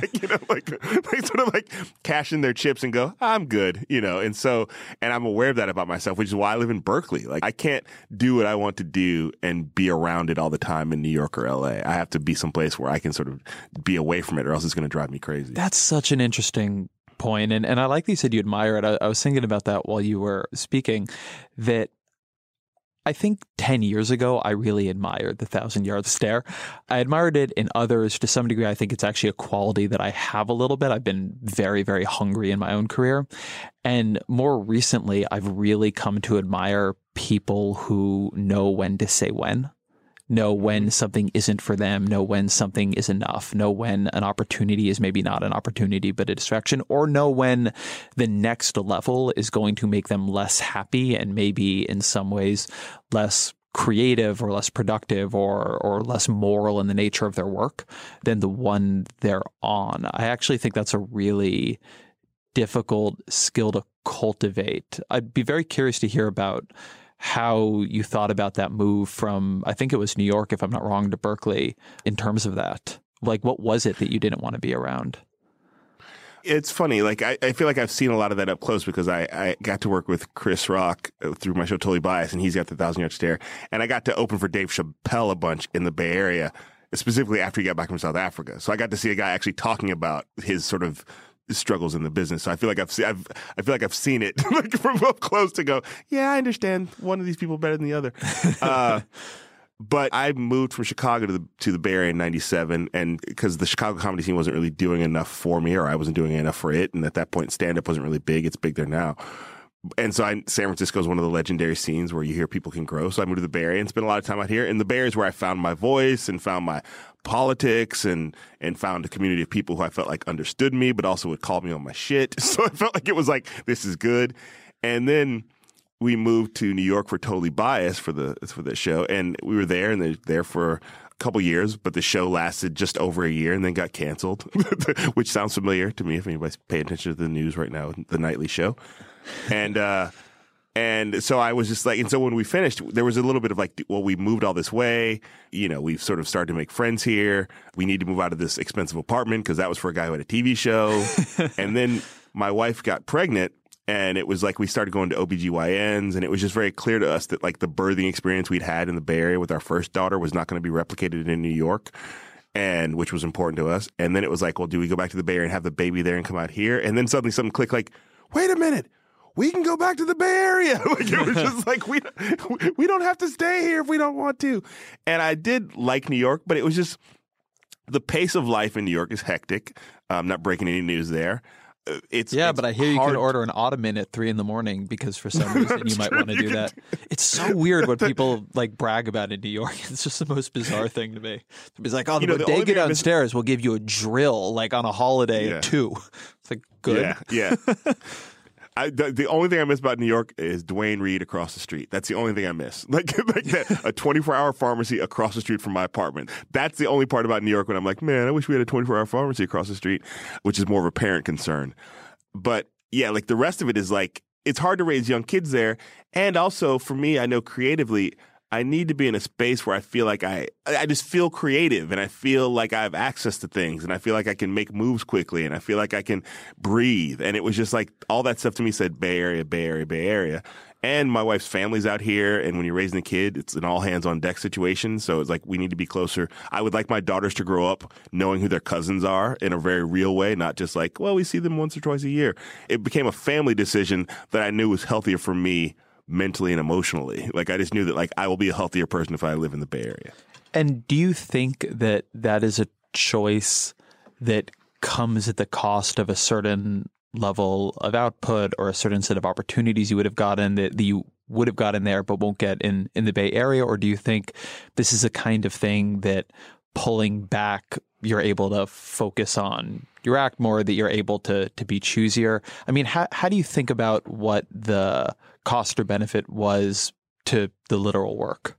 sort of like cash in their chips and go, I'm good, And I'm aware of that about myself, which is why I live in Berkeley. Like, I can't do what I want to do and be around it all the time in New York or LA. I have to be someplace where I can sort of be away from it, or else it's going to drive me crazy. That's such an interesting point. And I like that you said you admire it. I was thinking about that while you were speaking, that I think 10 years ago, I really admired the 1,000-yard stare. I admired it in others to some degree. I think it's actually a quality that I have a little bit. I've been very, very hungry in my own career. And more recently, I've really come to admire people who know when to say when. Know when something isn't for them, know when something is enough, know when an opportunity is maybe not an opportunity but a distraction, or know when the next level is going to make them less happy and maybe in some ways less creative or less productive or less moral in the nature of their work than the one they're on. I actually think that's a really difficult skill to cultivate. I'd be very curious to hear about how you thought about that move from, I think it was New York, if I'm not wrong, to Berkeley in terms of that. Like, what was it that you didn't want to be around? It's funny. Like, I feel like I've seen a lot of that up close because I got to work with Chris Rock through my show Totally Biased, and he's got the 1,000-yard stare. And I got to open for Dave Chappelle a bunch in the Bay Area. specifically after he got back from South Africa. So I got to see a guy actually talking about his sort of struggles in the business. So I feel like I've seen it like from up close to go, yeah, I understand one of these people better than the other. But I moved from Chicago to the Bay Area in 97, and because the Chicago comedy scene wasn't really doing enough for me, or I wasn't doing enough for it, and at that point stand-up wasn't really big. It's big there now. And so San Francisco is one of the legendary scenes where you hear people can grow. So I moved to the Bay Area and spent a lot of time out here. And the Bay Area is where I found my voice and found my politics and found a community of people who I felt like understood me, but also would call me on my shit. So I felt like it was like, this is good. And then we moved to New York for Totally Biased for the show. And we were there for a couple years, but the show lasted just over a year and then got canceled, which sounds familiar to me if anybody's paying attention to the news right now, the nightly show. And so I was just like, and so when we finished, there was a little bit of like, well, we moved all this way. You know, we've sort of started to make friends here. We need to move out of this expensive apartment because that was for a guy who had a TV show. And then my wife got pregnant. And it was like we started going to OBGYNs, and it was just very clear to us that like the birthing experience we'd had in the Bay Area with our first daughter was not going to be replicated in New York, and which was important to us. And then it was like, well, do we go back to the Bay Area and have the baby there and come out here? And then suddenly something clicked like, wait a minute, we can go back to the Bay Area. Like it was just like, we don't have to stay here if we don't want to. And I did like New York, but it was just the pace of life in New York is hectic. I'm not breaking any news there. It's but I hear you can order an Ottoman at 3 a.m. because for some reason you might want to do that. It's so weird when people like brag about it in New York. It's just the most bizarre thing to me. It's like, oh, the bodega downstairs will give you a drill like on a holiday at 2. It's like, good. Yeah. The only thing I miss about New York is Dwayne Reed across the street. That's the only thing I miss. Like that, a 24-hour pharmacy across the street from my apartment. That's the only part about New York when I'm like, man, I wish we had a 24-hour pharmacy across the street, which is more of a parent concern. But yeah, like the rest of it is like, it's hard to raise young kids there. And also for me, I know creatively, I need to be in a space where I feel like I just feel creative and I feel like I have access to things and I feel like I can make moves quickly and I feel like I can breathe. And it was just like all that stuff to me said Bay Area, Bay Area, Bay Area. And my wife's family's out here. And when you're raising a kid, it's an all hands on deck situation. So it's like we need to be closer. I would like my daughters to grow up knowing who their cousins are in a very real way, not just like, well, we see them once or twice a year. It became a family decision that I knew was healthier for me mentally and emotionally. Like I just knew that like I will be a healthier person if I live in the Bay Area. And do you think that that is a choice that comes at the cost of a certain level of output or a certain set of opportunities you would have gotten that you would have gotten there but won't get in the Bay Area? Or do you think this is a kind of thing that pulling back you're able to focus on your act more, that you're able to be choosier? I mean, how do you think about what the cost or benefit was to the literal work?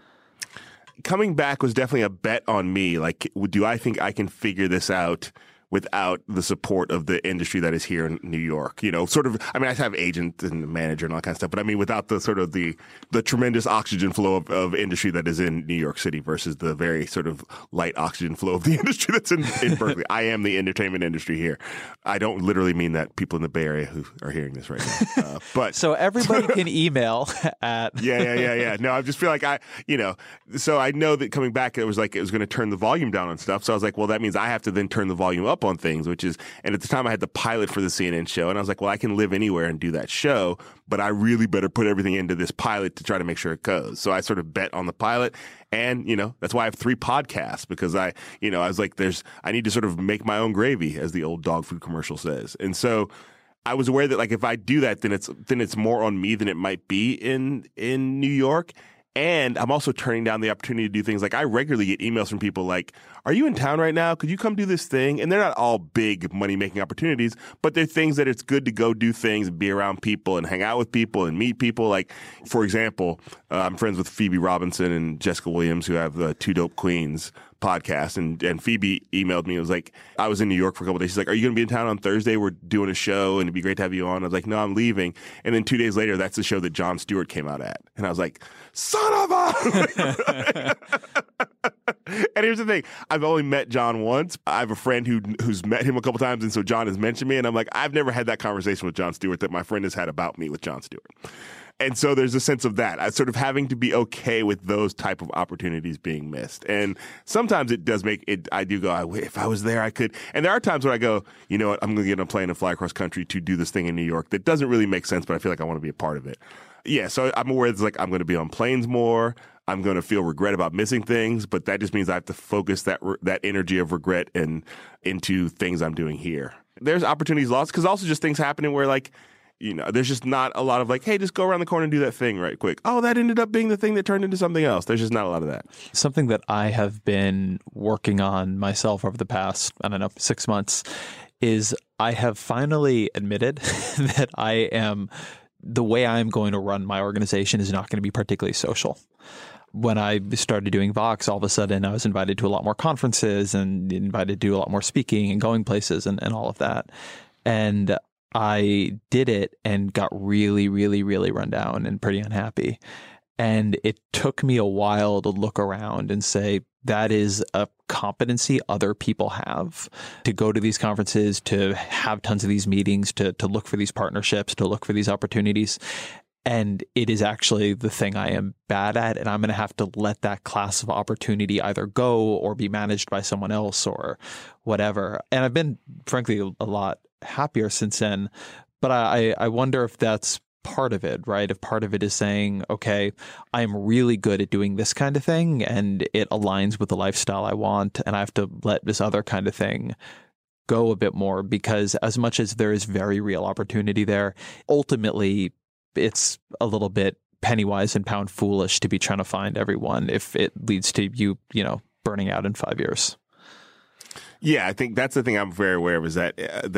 Coming back was definitely a bet on me. Like, do I think I can figure this out without the support of the industry that is here in New York? You know, sort of, I mean, I have agent and manager and all that kind of stuff, but I mean, without the sort of the tremendous oxygen flow of industry that is in New York City versus the very sort of light oxygen flow of the industry that's in Berkeley. I am the entertainment industry here. I don't literally mean that people in the Bay Area who are hearing this right now. But so everybody can email at. Yeah. No, I just feel like so I know that coming back, it was going to turn the volume down on stuff. So I was like, well, that means I have to then turn the volume up on things, and at the time I had the pilot for the CNN show, and I was like, well, I can live anywhere and do that show, but I really better put everything into this pilot to try to make sure it goes. So I sort of bet on the pilot, and that's why I have 3 podcasts, because I was like, I need to sort of make my own gravy, as the old dog food commercial says. And so I was aware that like if I do that, then it's more on me than it might be in New York. And I'm also turning down the opportunity to do things like I regularly get emails from people like, are you in town right now? Could you come do this thing? And they're not all big money-making opportunities, but they're things that it's good to go do things and be around people and hang out with people and meet people. Like, for example, I'm friends with Phoebe Robinson and Jessica Williams, who have the Two Dope Queens podcast. And Phoebe emailed me. It was like, I was in New York for a couple of days. She's like, are you going to be in town on Thursday? We're doing a show and it'd be great to have you on. I was like, no, I'm leaving. And then 2 days later, that's the show that Jon Stewart came out at. And I was like, son of a... And here's the thing. I've only met Jon once. I have a friend who's met him a couple times. And so Jon has mentioned me. And I'm like, I've never had that conversation with Jon Stewart that my friend has had about me with Jon Stewart. And so there's a sense of that. I sort of having to be okay with those type of opportunities being missed. And sometimes it does make it, I do go, if I was there, I could. And there are times when I go, you know what, I'm going to get on a plane and fly across country to do this thing in New York that doesn't really make sense, but I feel like I want to be a part of it. Yeah, so I'm aware it's like I'm going to be on planes more. I'm going to feel regret about missing things, but that just means I have to focus that energy of regret into things I'm doing here. There's opportunities lost because also just things happening where like, you know, there's just not a lot of like, hey, just go around the corner and do that thing right quick. Oh, that ended up being the thing that turned into something else. There's just not a lot of that. Something that I have been working on myself over the past, 6 months is I have finally admitted that the way I'm going to run my organization is not going to be particularly social. When I started doing Vox, all of a sudden I was invited to a lot more conferences and invited to do a lot more speaking and going places and all of that. And I did it and got really, really, really run down and pretty unhappy. And it took me a while to look around and say, that is a competency other people have, to go to these conferences, to have tons of these meetings, to look for these partnerships, to look for these opportunities. And it is actually the thing I am bad at. And I'm going to have to let that class of opportunity either go or be managed by someone else or whatever. And I've been, frankly, a lot happier since then. But I wonder if that's part of it, right? If part of it is saying, okay, I'm really good at doing this kind of thing and it aligns with the lifestyle I want, and I have to let this other kind of thing go a bit more, because as much as there is very real opportunity there, ultimately it's a little bit penny wise and pound foolish to be trying to find everyone if it leads to you burning out in 5 years. Yeah, I think that's the thing I'm very aware of, is that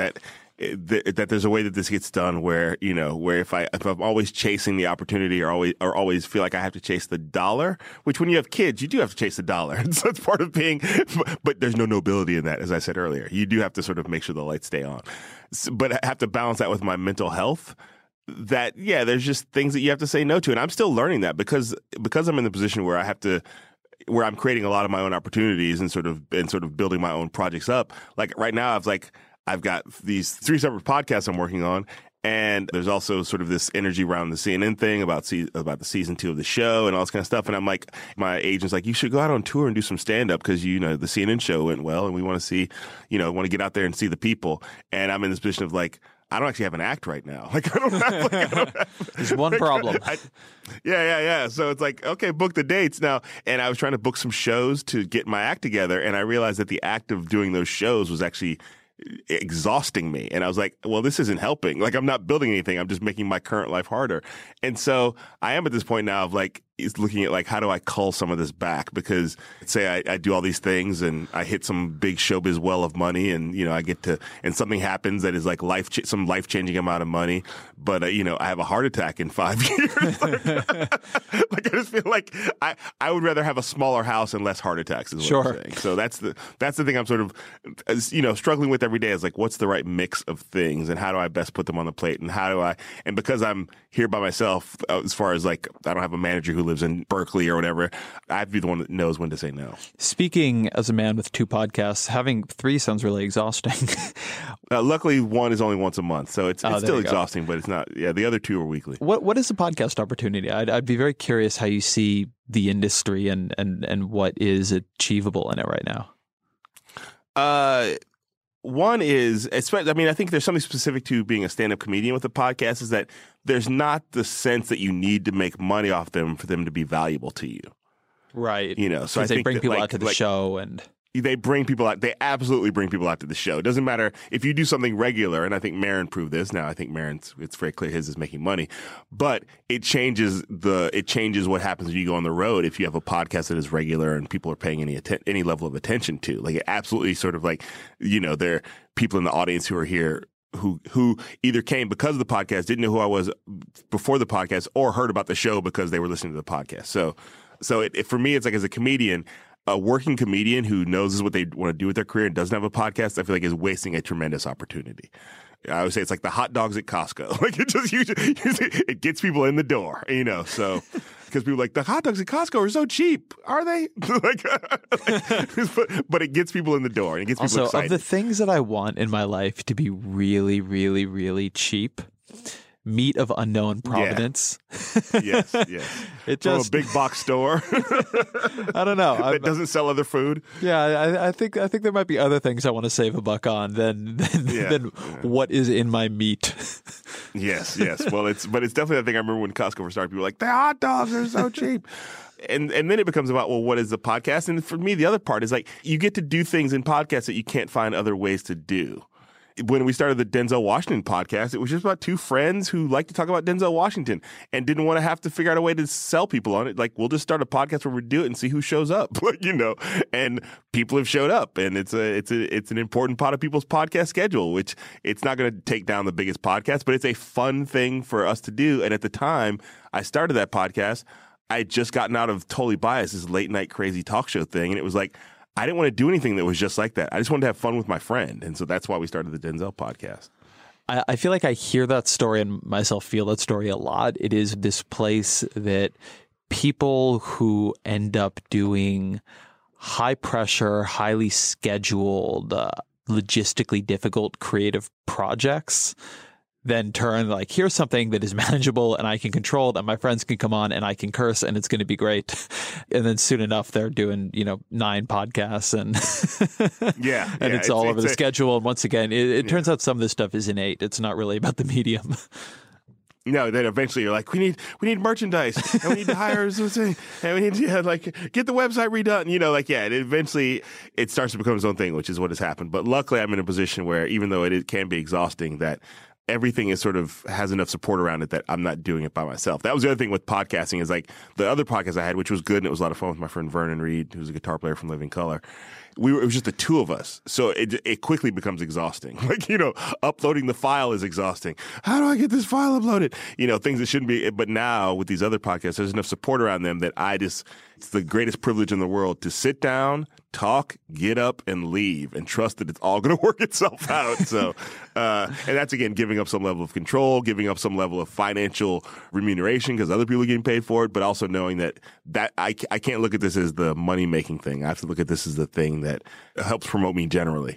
there's a way that this gets done where if I'm always chasing the opportunity or always feel like I have to chase the dollar, which when you have kids, you do have to chase the dollar. And so it's part of being, but there's no nobility in that, as I said earlier. You do have to sort of make sure the lights stay on. But I have to balance that with my mental health. That, yeah, there's just things that you have to say no to. And I'm still learning that because I'm in the position where where I'm creating a lot of my own opportunities and sort of building my own projects up. Like right now, I've got these 3 separate podcasts I'm working on, and there's also sort of this energy around the CNN thing about the season 2 of the show and all this kind of stuff. And I'm like, my agent's like, you should go out on tour and do some stand up because the CNN show went well, and we want to see, want to get out there and see the people. And I'm in this position of like, I don't actually have an act right now. Like, I don't have. There's one problem. Yeah. So it's like, okay, book the dates now. And I was trying to book some shows to get my act together, and I realized that the act of doing those shows was actually exhausting me. And I was like, well, this isn't helping. Like, I'm not building anything. I'm just making my current life harder. And so I am at this point now of like, is looking at like, how do I cull some of this back? Because say I do all these things and I hit some big showbiz well of money, and I get to, and something happens that is like some life-changing amount of money, but I have a heart attack in 5 years. Like I just feel like I would rather have a smaller house and less heart attacks, is what I'm saying. So that's the thing I'm sort of struggling with every day, is like, what's the right mix of things and how do I best put them on the plate, and because I'm here by myself, as far as like, I don't have a manager who lives in Berkeley or whatever, I have to be the one that knows when to say no. Speaking as a man with 2 podcasts, having 3 sounds really exhausting. Luckily, one is only once a month, so it's still exhausting, but it's not. Yeah, the other 2 are weekly. What is the podcast opportunity? I'd be very curious how you see the industry and what is achievable in it right now. One is, I think there's something specific to being a stand-up comedian with a podcast, is that there's not the sense that you need to make money off them for them to be valuable to you. Right. So I think they bring people out to the show, and they bring people out. They absolutely bring people out to the show. It doesn't matter if you do something regular, and I think Maron proved this. Now I think Maron's, it's very clear his is making money, but it changes what happens when you go on the road if you have a podcast that is regular and people are paying any level of attention to. Like, it absolutely sort of like, there are people in the audience who are here who either came because of the podcast, didn't know who I was before the podcast, or heard about the show because they were listening to the podcast. So for me, it's like, as a comedian, a working comedian who knows this is what they want to do with their career and doesn't have a podcast, I feel like is wasting a tremendous opportunity. I would say it's like the hot dogs at Costco. Like, it gets people in the door, so. Because people are like, the hot dogs at Costco are so cheap. Are they? But it gets people in the door, and it gets people excited. Of the things that I want in my life to be really, really, really cheap, meat of unknown provenance. Yes. It From just a big box store I don't know. that doesn't sell other food. Yeah, I think there might be other things I want to save a buck on than what is in my meat. Yes. Well, it's definitely a thing. I remember when Costco first started, people were like, the hot dogs are so cheap. And then it becomes about, well, what is the podcast? And for me, the other part is like, you get to do things in podcasts that you can't find other ways to do. When we started the Denzel Washington podcast, it was just about two friends who like to talk about Denzel Washington and didn't want to have to figure out a way to sell people on it. Like, we'll just start a podcast where we do it and see who shows up, and people have showed up, and it's an important part of people's podcast schedule, which it's not going to take down the biggest podcast, but it's a fun thing for us to do. And at the time I started that podcast, I had just gotten out of Totally Biased, this late night crazy talk show thing. And it was like, I didn't want to do anything that was just like that. I just wanted to have fun with my friend. And so that's why we started the Denzel podcast. I feel like I hear that story and myself feel that story a lot. It is this place that people who end up doing high pressure, highly scheduled, logistically difficult creative projects then turn like, here's something that is manageable and I can control it and my friends can come on and I can curse and it's going to be great. And then soon enough, they're doing, 9 podcasts and it's all over the schedule. And once again, it turns out some of this stuff is innate. It's not really about the medium. No, then eventually you're like, we need merchandise and we need to hire something and we need to get the website redone. Eventually it starts to become its own thing, which is what has happened. But luckily I'm in a position where even though it can be exhausting, that everything is sort of has enough support around it that I'm not doing it by myself. That was the other thing with podcasting is like the other podcast I had, which was good and it was a lot of fun with my friend Vernon Reed, who's a guitar player from Living Color. It was just the two of us. So it quickly becomes exhausting. Uploading the file is exhausting. How do I get this file uploaded? Things that shouldn't be. But now with these other podcasts, there's enough support around them that it's the greatest privilege in the world to sit down, talk, get up, and leave, and trust that it's all going to work itself out. So, and that's, again, giving up some level of control, giving up some level of financial remuneration because other people are getting paid for it, but also knowing that I can't look at this as the money-making thing. I have to look at this as the thing that helps promote me generally.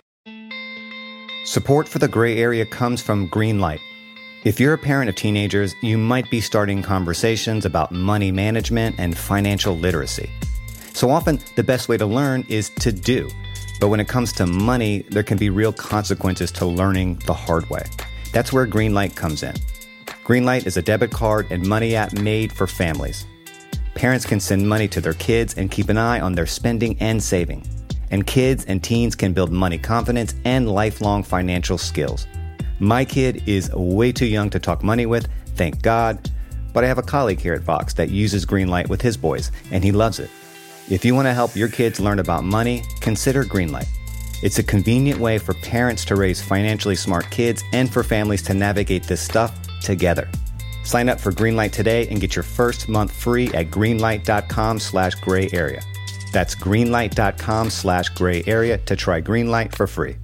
Support for the gray area comes from Greenlight. If you're a parent of teenagers, you might be starting conversations about money management and financial literacy. So often, the best way to learn is to do. But when it comes to money, there can be real consequences to learning the hard way. That's where Greenlight comes in. Greenlight is a debit card and money app made for families. Parents can send money to their kids and keep an eye on their spending and saving. And kids and teens can build money confidence and lifelong financial skills. My kid is way too young to talk money with, thank God. But I have a colleague here at Vox that uses Greenlight with his boys, and he loves it. If you want to help your kids learn about money, consider Greenlight. It's a convenient way for parents to raise financially smart kids and for families to navigate this stuff together. Sign up for Greenlight today and get your first month free at greenlight.com/grayarea. That's greenlight.com/grayarea to try Greenlight for free.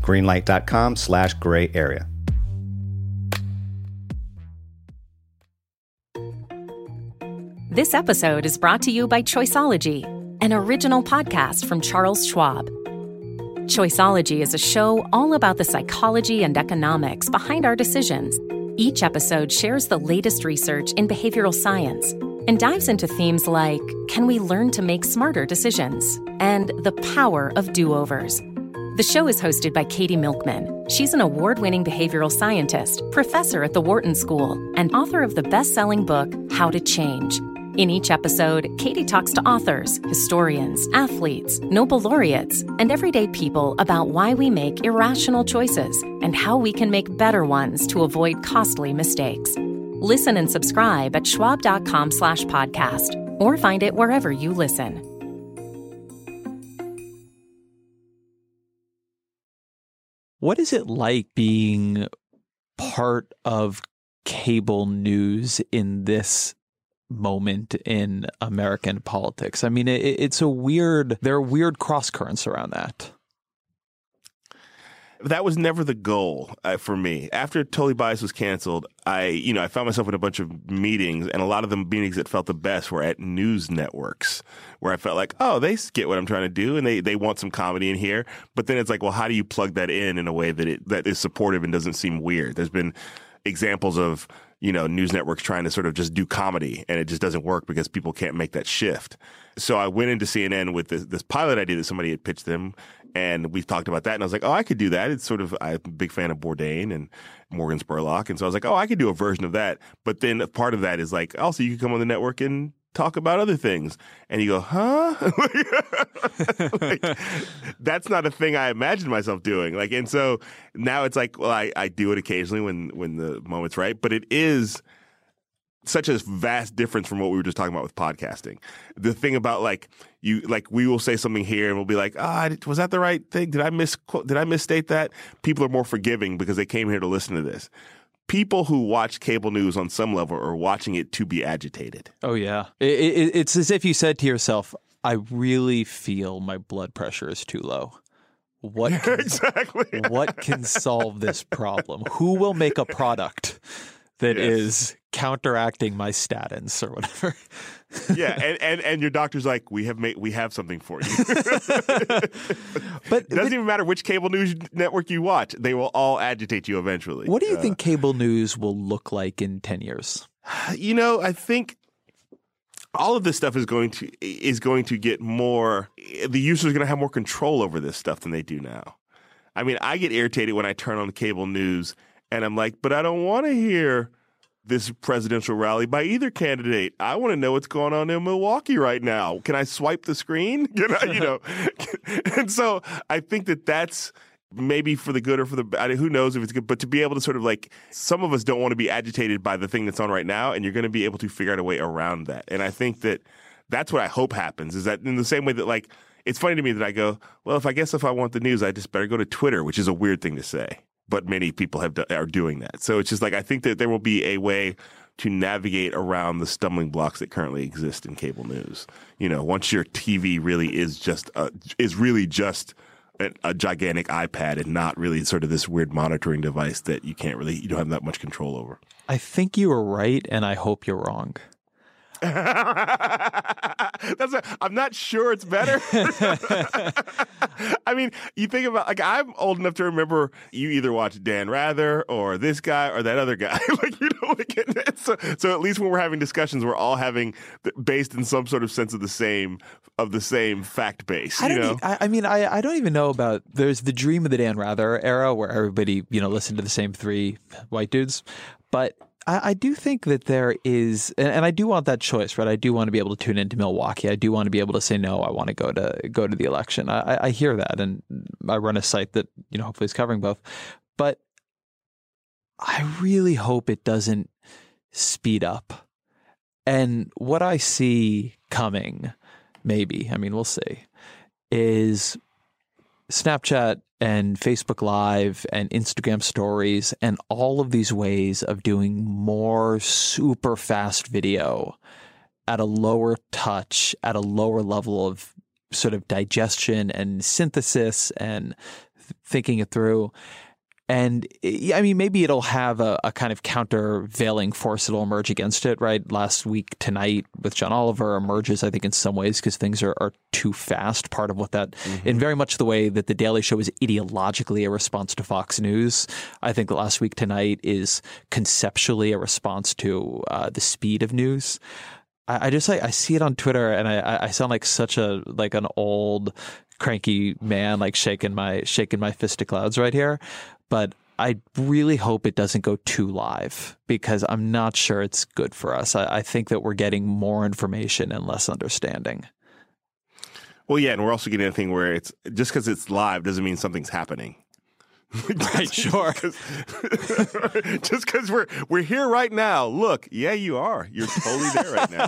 greenlight.com/grayarea. This episode is brought to you by Choiceology, an original podcast from Charles Schwab. Choiceology is a show all about the psychology and economics behind our decisions. Each episode shares the latest research in behavioral science and dives into themes like, can we learn to make smarter decisions? And the power of do-overs. The show is hosted by Katie Milkman. She's an award-winning behavioral scientist, professor at the Wharton School, and author of the best-selling book, How to Change. In each episode, Katie talks to authors, historians, athletes, Nobel laureates, and everyday people about why we make irrational choices and how we can make better ones to avoid costly mistakes. Listen and subscribe at schwab.com/podcast or find it wherever you listen. What is it like being part of cable news in this moment in American politics? I mean, there are weird cross currents around that. That was never the goal for me. After Totally Biased was canceled, I found myself in a bunch of meetings, and a lot of the meetings that felt the best were at news networks, where I felt like, oh, they get what I'm trying to do, and they want some comedy in here. But then it's like, well, how do you plug that in a way that is supportive and doesn't seem weird? There's been examples of news networks trying to sort of just do comedy, and it just doesn't work because people can't make that shift. So I went into CNN with this pilot idea that somebody had pitched them, and we talked about that, and I was like, oh, I could do that. It's sort of, I'm a big fan of Bourdain and Morgan Spurlock, and so I was like, oh, I could do a version of that. But then part of that is like, also you could come on the network and talk about other things. And you go, huh? That's not a thing I imagined myself doing. And so now it's like, well, I do it occasionally when the moment's right, but it is such a vast difference from what we were just talking about with podcasting. The thing about we will say something here and we'll be like, was that the right thing? Did I misstate that? People are more forgiving because they came here to listen to this. People who watch cable news on some level are watching it to be agitated. Oh, yeah. It's as if you said to yourself, I really feel my blood pressure is too low. Exactly. What can solve this problem? Who will make a product that is counteracting my statins or whatever? Yeah, and your doctor's like, we have something for you. But it doesn't even matter which cable news network you watch; they will all agitate you eventually. What do you think cable news will look like in 10 years? I think all of this stuff is going to get more. The users are going to have more control over this stuff than they do now. I mean, I get irritated when I turn on cable news and I'm like, but I don't want to hear this presidential rally by either candidate. I want to know what's going on in Milwaukee right now. Can I swipe the screen? And so I think that's maybe for the good or for the bad. Who knows if it's good, but to be able to sort of some of us don't want to be agitated by the thing that's on right now, and you're going to be able to figure out a way around that. And I think that's what I hope happens, is that in the same way that it's funny to me that I go, well, if I want the news, I just better go to Twitter, which is a weird thing to say. But many people are doing that. So it's just I think that there will be a way to navigate around the stumbling blocks that currently exist in cable news. Once your TV really is really just a gigantic iPad and not really sort of this weird monitoring device that you don't have that much control over. I think you were right, and I hope you're wrong. I'm not sure it's better. I mean, you think about I'm old enough to remember you either watched Dan Rather or this guy or that other guy. So at least when we're having discussions, we're all having based in some sort of sense of the same fact base. I don't even know about. There's the dream of the Dan Rather era where everybody listened to the same three white dudes, but I do think that there is, and I do want that choice, right? I do want to be able to tune into Milwaukee. I do want to be able to say, no, I want to go to the election. I hear that, and I run a site that, hopefully is covering both. But I really hope it doesn't speed up. And what I see coming, maybe, we'll see, is Snapchat and Facebook Live and Instagram stories and all of these ways of doing more super fast video at a lower touch, at a lower level of sort of digestion and synthesis and thinking it through. And maybe it'll have a kind of countervailing force that'll emerge against it, right? Last week tonight with John Oliver emerges, I think, in some ways because things are too fast. Part of what that, in very much the way that The Daily Show is ideologically a response to Fox News, I think Last Week Tonight is conceptually a response to the speed of news. I just I see it on Twitter and I sound like such an old cranky man, shaking my fist to clouds right here. But I really hope it doesn't go too live because I'm not sure it's good for us. I think that we're getting more information and less understanding. Well, yeah, and we're also getting a thing where it's just because it's live doesn't mean something's happening. Right, sure. Just because we're here right now. Look, yeah, you are. You're totally there right now.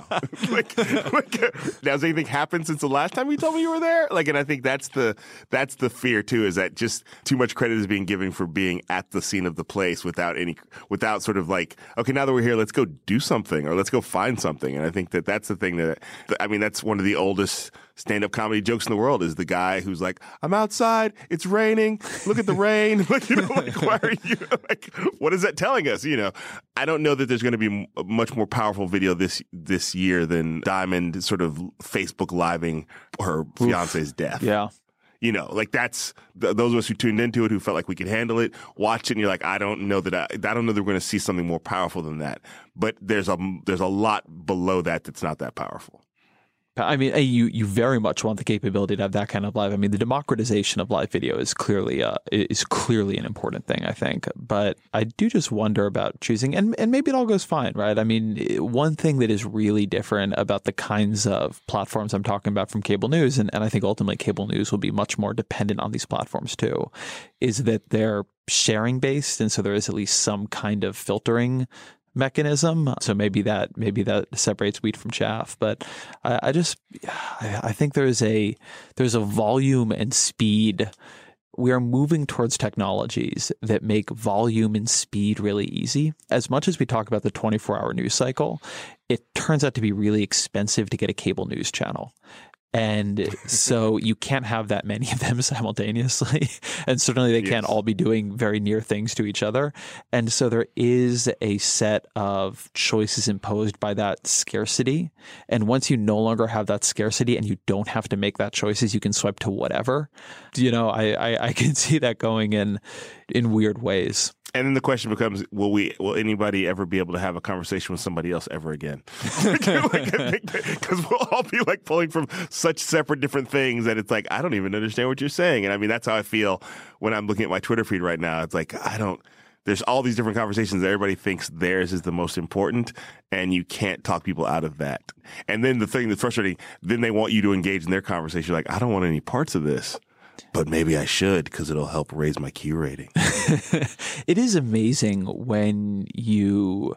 Now, has anything happened since the last time you told me you were there? And I think that's the fear too, is that just too much credit is being given for being at the scene of the place without sort of okay, now that we're here, let's go do something or let's go find something. And I think that's the thing that's one of the oldest stand-up comedy jokes in the world is the guy who's like, I'm outside, it's raining, look at the rain. Why are you what is that telling us? I don't know that there's going to be a much more powerful video this year than Diamond sort of Facebook living her fiance's death. Yeah. You know, like that's those of us who tuned into it, who felt like we could handle it, watch it, and you're like, I don't know that we're going to see something more powerful than that. But there's a lot below that that's not that powerful. I mean, you very much want the capability to have that kind of live. I mean, the democratization of live video is clearly an important thing, I think. But I do just wonder about choosing, and maybe it all goes fine, right? I mean, one thing that is really different about the kinds of platforms I'm talking about from cable news, and I think ultimately cable news will be much more dependent on these platforms too, is that they're sharing based, and so there is at least some kind of filtering mechanism. So maybe that separates wheat from chaff. But I think there's a volume and speed. We are moving towards technologies that make volume and speed really easy. As much as we talk about the 24-hour news cycle, it turns out to be really expensive to get a cable news channel. And so you can't have that many of them simultaneously. And certainly they can't all be doing very near things to each other. And so there is a set of choices imposed by that scarcity. And once you no longer have that scarcity and you don't have to make that choices, you can swipe to whatever. You know, I can see that going in weird ways. And then the question becomes, will anybody ever be able to have a conversation with somebody else ever again? Because we'll all be like pulling from such separate different things that it's like, I don't even understand what you're saying. And I mean, that's how I feel when I'm looking at my Twitter feed right now. It's like, there's all these different conversations that everybody thinks theirs is the most important, and you can't talk people out of that. And then the thing that's frustrating, then they want you to engage in their conversation. You're like, I don't want any parts of this. But maybe I should, because it'll help raise my Q rating. It is amazing when you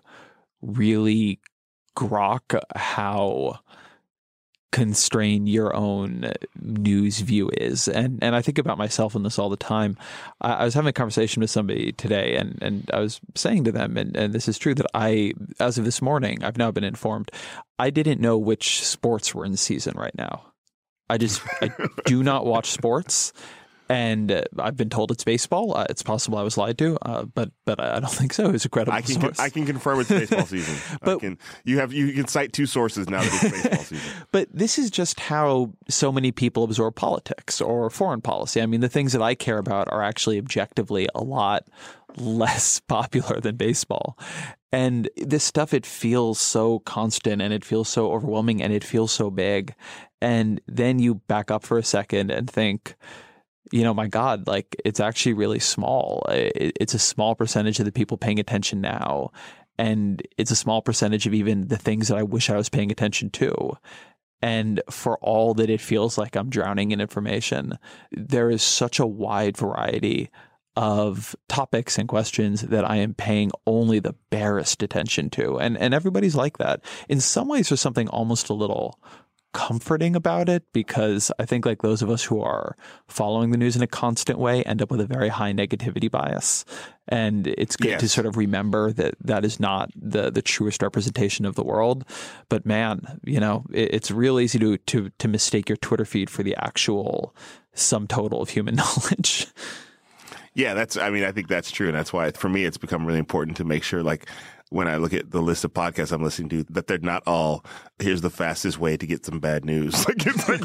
really grok how constrained your own news view is. And I think about myself in this all the time. I was having a conversation with somebody today, and I was saying to them, and this is true, that as of this morning, I've now been informed, I didn't know which sports were in season right now. I do not watch sports, and I've been told it's baseball. It's possible I was lied to, but I don't think so. It's a credible source. I can confirm it's baseball season. But you can cite two sources now that it's baseball season. But this is just how so many people absorb politics or foreign policy. I mean, the things that I care about are actually objectively a lot less popular than baseball. And this stuff, it feels so constant, and it feels so overwhelming, and it feels so big. And then you back up for a second and think, you know, my God, like, it's actually really small. It's a small percentage of the people paying attention now. And it's a small percentage of even the things that I wish I was paying attention to. And for all that it feels like I'm drowning in information, there is such a wide variety of topics and questions that I am paying only the barest attention to. And everybody's like that. In some ways, there's something almost a little comforting about it, because I think like those of us who are following the news in a constant way end up with a very high negativity bias. And it's good to sort of remember that that is not the truest representation of the world. But man, you know, it's real easy to mistake your Twitter feed for the actual sum total of human knowledge. Yeah, I think that's true. And that's why, for me, it's become really important to make sure, like, when I look at the list of podcasts I'm listening to, that they're not all, here's the fastest way to get some bad news. Like, it's like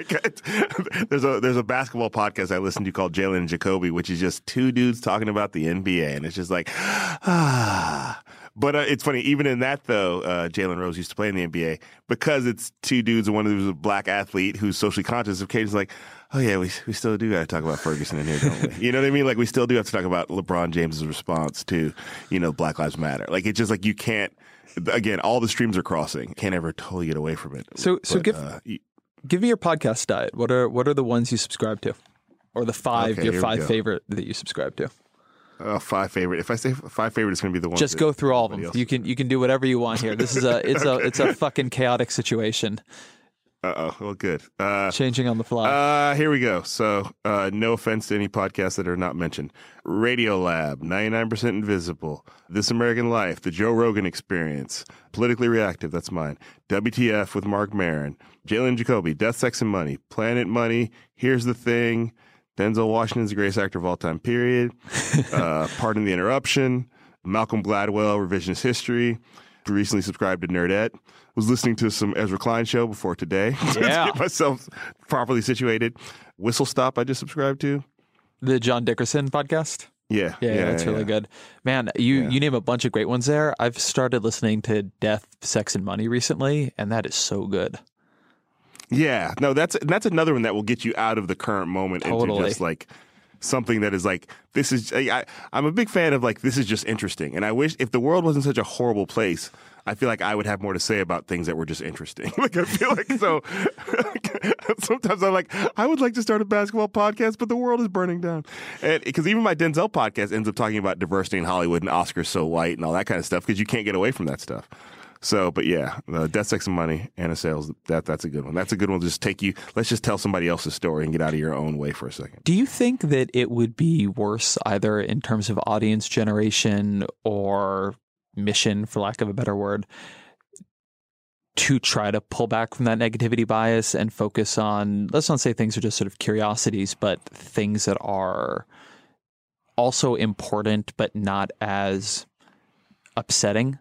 that. There's a basketball podcast I listen to called Jalen and Jacoby, which is just two dudes talking about the NBA. And it's just like, But it's funny, even in that, though, Jalen Rose used to play in the NBA, because it's two dudes and one of them is a black athlete who's socially conscious. Occasionally, like, oh yeah, we still do got to talk about Ferguson in here, don't we? You know what I mean? Like, we still do have to talk about LeBron James's response to, you know, Black Lives Matter. Like, it's just like, you can't. Again, all the streams are crossing. Can't ever totally get away from it. So give me your podcast diet. What are the ones you subscribe to, or the five favorite that you subscribe to? 5 favorite. If I say 5 favorite, it's going to be the one. Just go through all of them. You can do whatever you want here. This is it's a fucking chaotic situation. Well, good. Changing on the fly. Here we go. So, no offense to any podcasts that are not mentioned. Radiolab, 99% Invisible, This American Life, The Joe Rogan Experience, Politically Reactive, that's mine, WTF with Mark Maron, Jalen Jacoby, Death, Sex, and Money, Planet Money, Here's the Thing, Denzel Washington's the greatest actor of all time, period, Pardon the Interruption, Malcolm Gladwell, Revisionist History, recently subscribed to Nerdette. Was listening to some Ezra Klein show before today to Yeah. get myself properly situated. Whistle Stop I just subscribed to. The John Dickerson podcast. Yeah. Yeah, it's really good. Man, you name a bunch of great ones there. I've started listening to Death, Sex, and Money recently, and that is so good. Yeah. No, that's another one that will get you out of the current moment into just like something that is like, this is, I'm a big fan of like, this is just interesting. And I wish if the world wasn't such a horrible place, I feel like I would have more to say about things that were just interesting. Like I feel like so sometimes I'm like, I would like to start a basketball podcast, but the world is burning down. And because even my Denzel podcast ends up talking about diversity in Hollywood and Oscars so white and all that kind of stuff because you can't get away from that stuff. So, but yeah, Death, Sex, and Money, Anna Sales, that's a good one. That's a good one to just take you, let's just tell somebody else's story and get out of your own way for a second. Do you think that it would be worse either in terms of audience generation or mission, for lack of a better word, to try to pull back from that negativity bias and focus on, let's not say things are just sort of curiosities, but things that are also important but not as upsetting?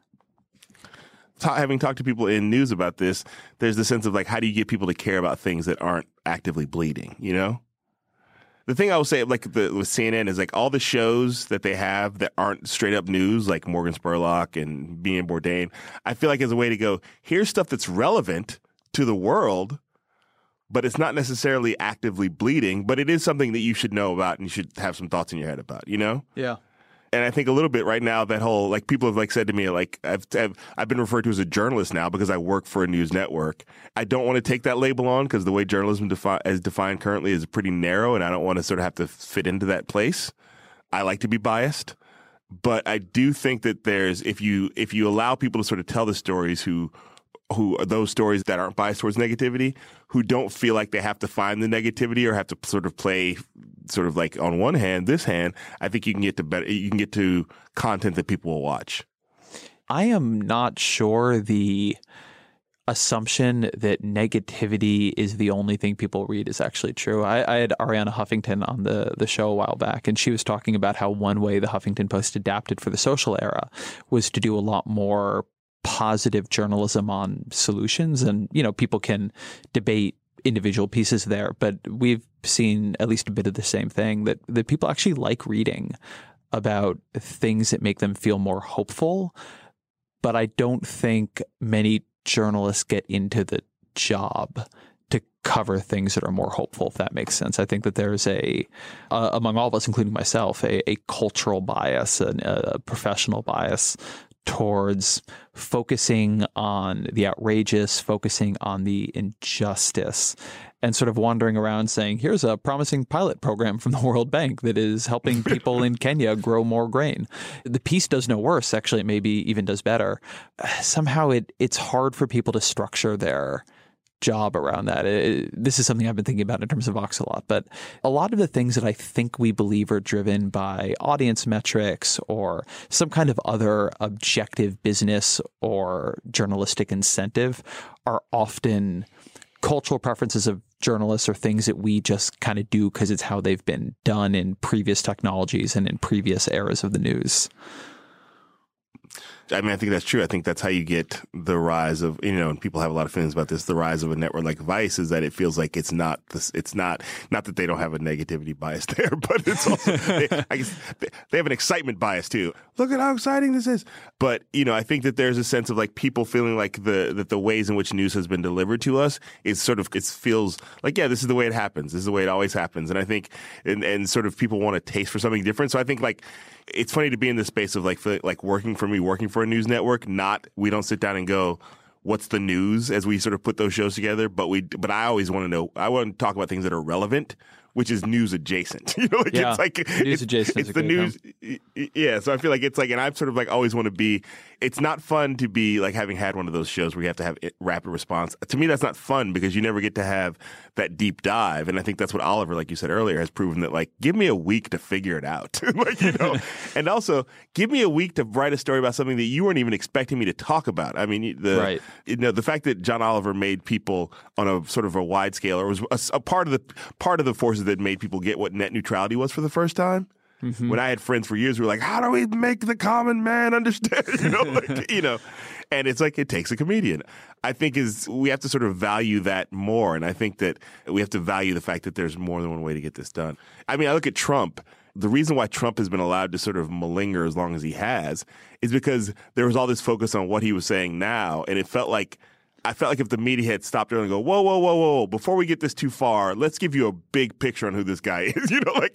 Having talked to people in news about this, there's the sense of like, how do you get people to care about things that aren't actively bleeding, you know? The thing I will say, like with CNN, is like all the shows that they have that aren't straight up news, like Morgan Spurlock and Bean Bourdain, I feel like is a way to go, here's stuff that's relevant to the world, but it's not necessarily actively bleeding, but it is something that you should know about and you should have some thoughts in your head about, you know? Yeah. And I think a little bit right now that whole, like people have like said to me, like I've been referred to as a journalist now because I work for a news network. I don't want to take that label on because the way journalism is defined currently is pretty narrow and I don't want to sort of have to fit into that place. I like to be biased, but I do think that there's, if you allow people to sort of tell the stories who are those stories that aren't biased towards negativity, who don't feel like they have to find the negativity or have to sort of play sort of like on one hand, this hand, I think you can get to content that people will watch. I am not sure the assumption that negativity is the only thing people read is actually true. I had Ariana Huffington on the show a while back, and she was talking about how one way the Huffington Post adapted for the social era was to do a lot more positive journalism on solutions. And, you know, people can debate individual pieces there, but we've seen at least a bit of the same thing, that people actually like reading about things that make them feel more hopeful. But I don't think many journalists get into the job to cover things that are more hopeful, if that makes sense. I think that there's among all of us, including myself, a cultural bias, a professional bias towards focusing on the outrageous, focusing on the injustice, and sort of wandering around saying, here's a promising pilot program from the World Bank that is helping people in Kenya grow more grain. The piece does no worse. Actually, it maybe even does better. Somehow it's hard for people to structure their job around that. This is something I've been thinking about in terms of Vox a lot, but a lot of the things that I think we believe are driven by audience metrics or some kind of other objective business or journalistic incentive are often cultural preferences of journalists or things that we just kind of do because it's how they've been done in previous technologies and in previous eras of the news. I mean, I think that's true. I think that's how you get the rise of, you know, and people have a lot of feelings about this, the rise of a network like Vice is that it feels like it's not that they don't have a negativity bias there, but it's also, I guess they have an excitement bias too. Look at how exciting this is. But, you know, I think that there's a sense of like people feeling like that the ways in which news has been delivered to us is sort of, it feels like, yeah, this is the way it happens. This is the way it always happens. And I think, and sort of people want a taste for something different. So I think like, it's funny to be in this space of like working for a news network. We don't sit down and go, what's the news as we sort of put those shows together. But I always want to know, I want to talk about things that are relevant, which is news adjacent. You know, like yeah. It's like news adjacent. It's the news. Yeah. So I feel like it's like, and I'm sort of like always want to be. It's not fun to be like having had one of those shows where you have to have rapid response. To me, that's not fun because you never get to have that deep dive. And I think that's what Oliver, like you said earlier, has proven that like, give me a week to figure it out. Like, you know, and also give me a week to write a story about something that you weren't even expecting me to talk about. I mean, the fact that John Oliver made people on a sort of a wide scale, or was a part of the forces that made people get what net neutrality was for the first time. When I had friends for years who were like, how do we make the common man understand? And it's like, it takes a comedian. I think we have to sort of value that more. And I think that we have to value the fact that there's more than one way to get this done. I mean, I look at Trump. The reason why Trump has been allowed to sort of malinger as long as he has is because there was all this focus on what he was saying now. And I felt like if the media had stopped there and go, whoa, before we get this too far, let's give you a big picture on who this guy is.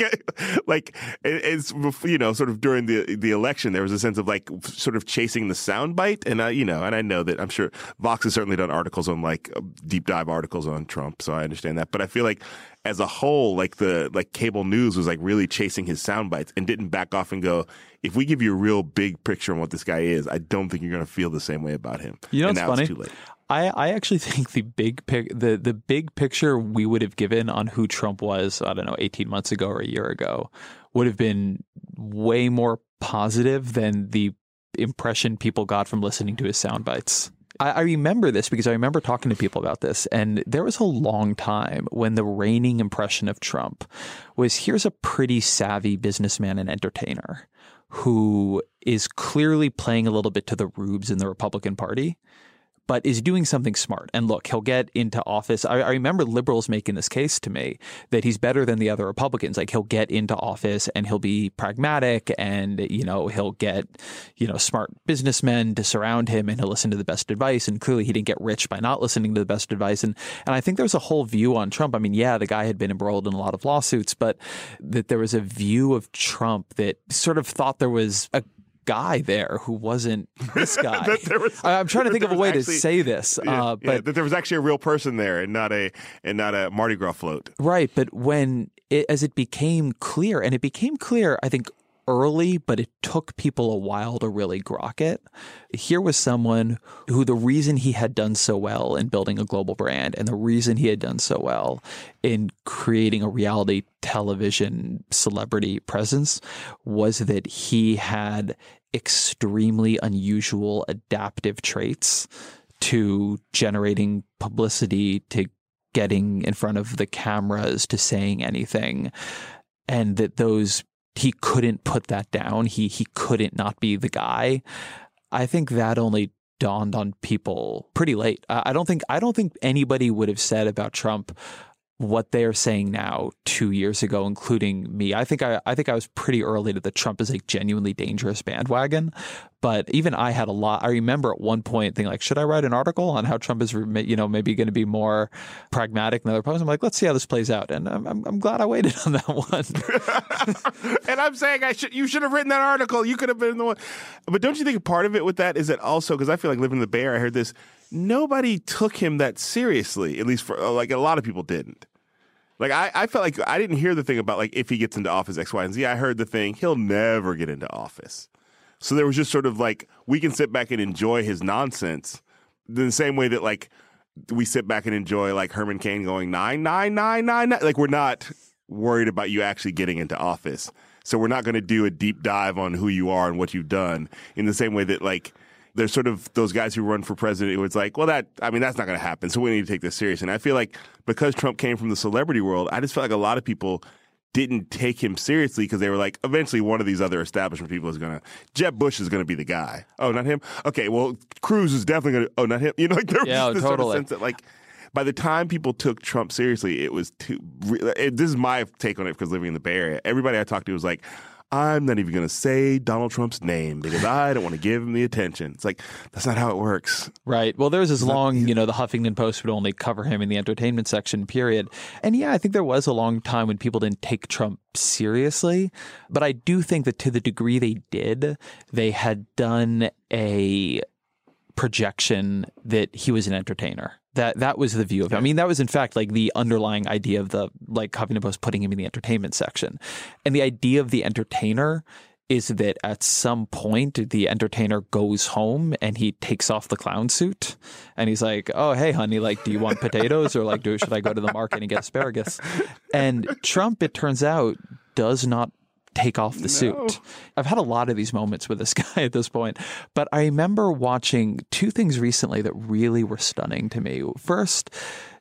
It's sort of during the election, there was a sense of like sort of chasing the soundbite. And I know that I'm sure Vox has certainly done articles on deep dive articles on Trump. So I understand that. But I feel like as a whole, cable news was like really chasing his soundbites and didn't back off and go, if we give you a real big picture on what this guy is, I don't think you're going to feel the same way about him. It's funny. It's too late. I actually think the big picture we would have given on who Trump was, I don't know, 18 months ago or a year ago would have been way more positive than the impression people got from listening to his sound bites. I remember this because I remember talking to people about this, and there was a long time when the reigning impression of Trump was, here's a pretty savvy businessman and entertainer who is clearly playing a little bit to the rubes in the Republican Party, but is doing something smart. And look, he'll get into office. I remember liberals making this case to me that he's better than the other Republicans. Like, he'll get into office and he'll be pragmatic, and, he'll get, smart businessmen to surround him, and he'll listen to the best advice. And clearly he didn't get rich by not listening to the best advice. And I think there's a whole view on Trump. I mean, yeah, the guy had been embroiled in a lot of lawsuits, but that there was a view of Trump that sort of thought there was a guy there who wasn't this guy. I'm trying to think of a way to say this, but that there was actually a real person there and not a Mardi Gras float. Right, but as it became clear, and it became clear, I think, early, but it took people a while to really grok it. Here was someone who the reason he had done so well in building a global brand, and the reason he had done so well in creating a reality television celebrity presence, was that he had extremely unusual adaptive traits to generating publicity, to getting in front of the cameras, to saying anything, and that he couldn't put that down. He couldn't not be the guy. I think that only dawned on people pretty late. I don't think anybody would have said about Trump what they're saying now 2 years ago, including me. I think I was pretty early to the Trump is a genuinely dangerous bandwagon. But even I had a lot. I remember at one point thinking, like, should I write an article on how Trump is, maybe going to be more pragmatic than other Republicans? I'm like, let's see how this plays out. And I'm glad I waited on that one. And I'm saying you should have written that article. You could have been the one. But don't you think part of it with that is that also, because I feel like living in the Bay Area, I heard this, nobody took him that seriously, at least for a lot of people didn't. Like, I felt like I didn't hear the thing about, like, if he gets into office, X, Y, and Z. I heard the thing, he'll never get into office. So there was just sort of like, we can sit back and enjoy his nonsense in the same way that, like, we sit back and enjoy, like, Herman Cain going 99999. Like, we're not worried about you actually getting into office. So we're not going to do a deep dive on who you are and what you've done in the same way that, like, there's sort of those guys who run for president who it's like, well, that's not going to happen. So we need to take this serious. And I feel like because Trump came from the celebrity world, I just felt like a lot of people didn't take him seriously because they were like, eventually one of these other establishment people is going to, Jeb Bush is going to be the guy. Oh, not him? Okay, well, Cruz is definitely going to, oh, not him? Like there was this sort of sense that, like, by the time people took Trump seriously, it was this is my take on it because living in the Bay Area, everybody I talked to was like, I'm not even going to say Donald Trump's name because I don't want to give him the attention. It's like, that's not how it works. Right. Well, there was this long, the Huffington Post would only cover him in the entertainment section, period. And yeah, I think there was a long time when people didn't take Trump seriously. But I do think that to the degree they did, they had done a projection that he was an entertainer. That was the view of it. I mean, that was in fact like the underlying idea of the Huffington Post putting him in the entertainment section. And the idea of the entertainer is that at some point the entertainer goes home and he takes off the clown suit and he's like, oh, hey, honey, like, do you want potatoes or like, should I go to the market and get asparagus? And Trump, it turns out, does not take off the suit. I've had a lot of these moments with this guy at this point, but I remember watching two things recently that really were stunning to me. First,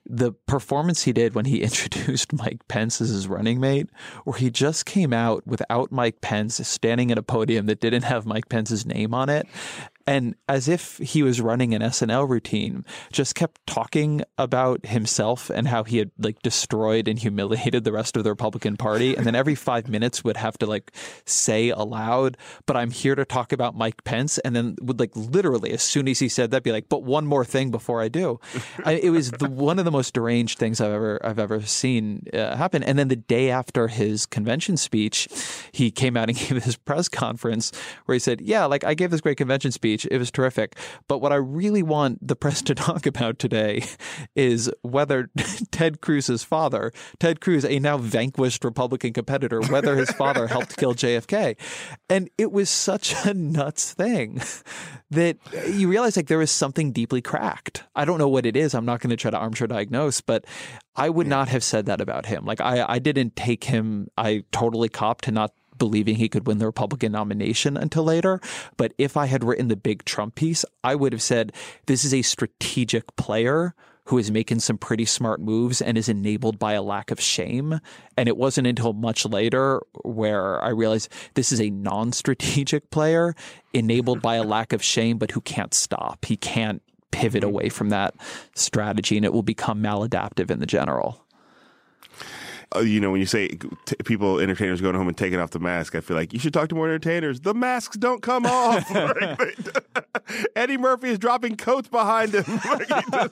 the performance he did when he introduced Mike Pence as his running mate, where he just came out without Mike Pence, standing at a podium that didn't have Mike Pence's name on it, and as if he was running an SNL routine, just kept talking about himself and how he had like destroyed and humiliated the rest of the Republican Party. And then every 5 minutes would have to like say aloud, but I'm here to talk about Mike Pence. And then would like literally, as soon as he said that, be like, but one more thing before I do. It was one of the most deranged things I've ever seen happen. And then the day after his convention speech, he came out and gave his press conference where he said, yeah, like I gave this great convention speech. It was terrific. But what I really want the press to talk about today is whether Ted Cruz's father, Ted Cruz, a now vanquished Republican competitor, whether his father helped kill JFK. And it was such a nuts thing that you realize like there was something deeply cracked. I don't know what it is. I'm not going to try to armchair diagnose, but I would not have said that about him. Like I didn't take him. I totally copped to not believing he could win the Republican nomination until later. But if I had written the big Trump piece, I would have said this is a strategic player who is making some pretty smart moves and is enabled by a lack of shame. And it wasn't until much later where I realized this is a non-strategic player enabled by a lack of shame, but who can't stop. He can't pivot away from that strategy, and it will become maladaptive in the general. You know, when you say people, entertainers going home and taking off the mask, I feel like you should talk to more entertainers. The masks don't come off. Eddie Murphy is dropping coats behind him. Like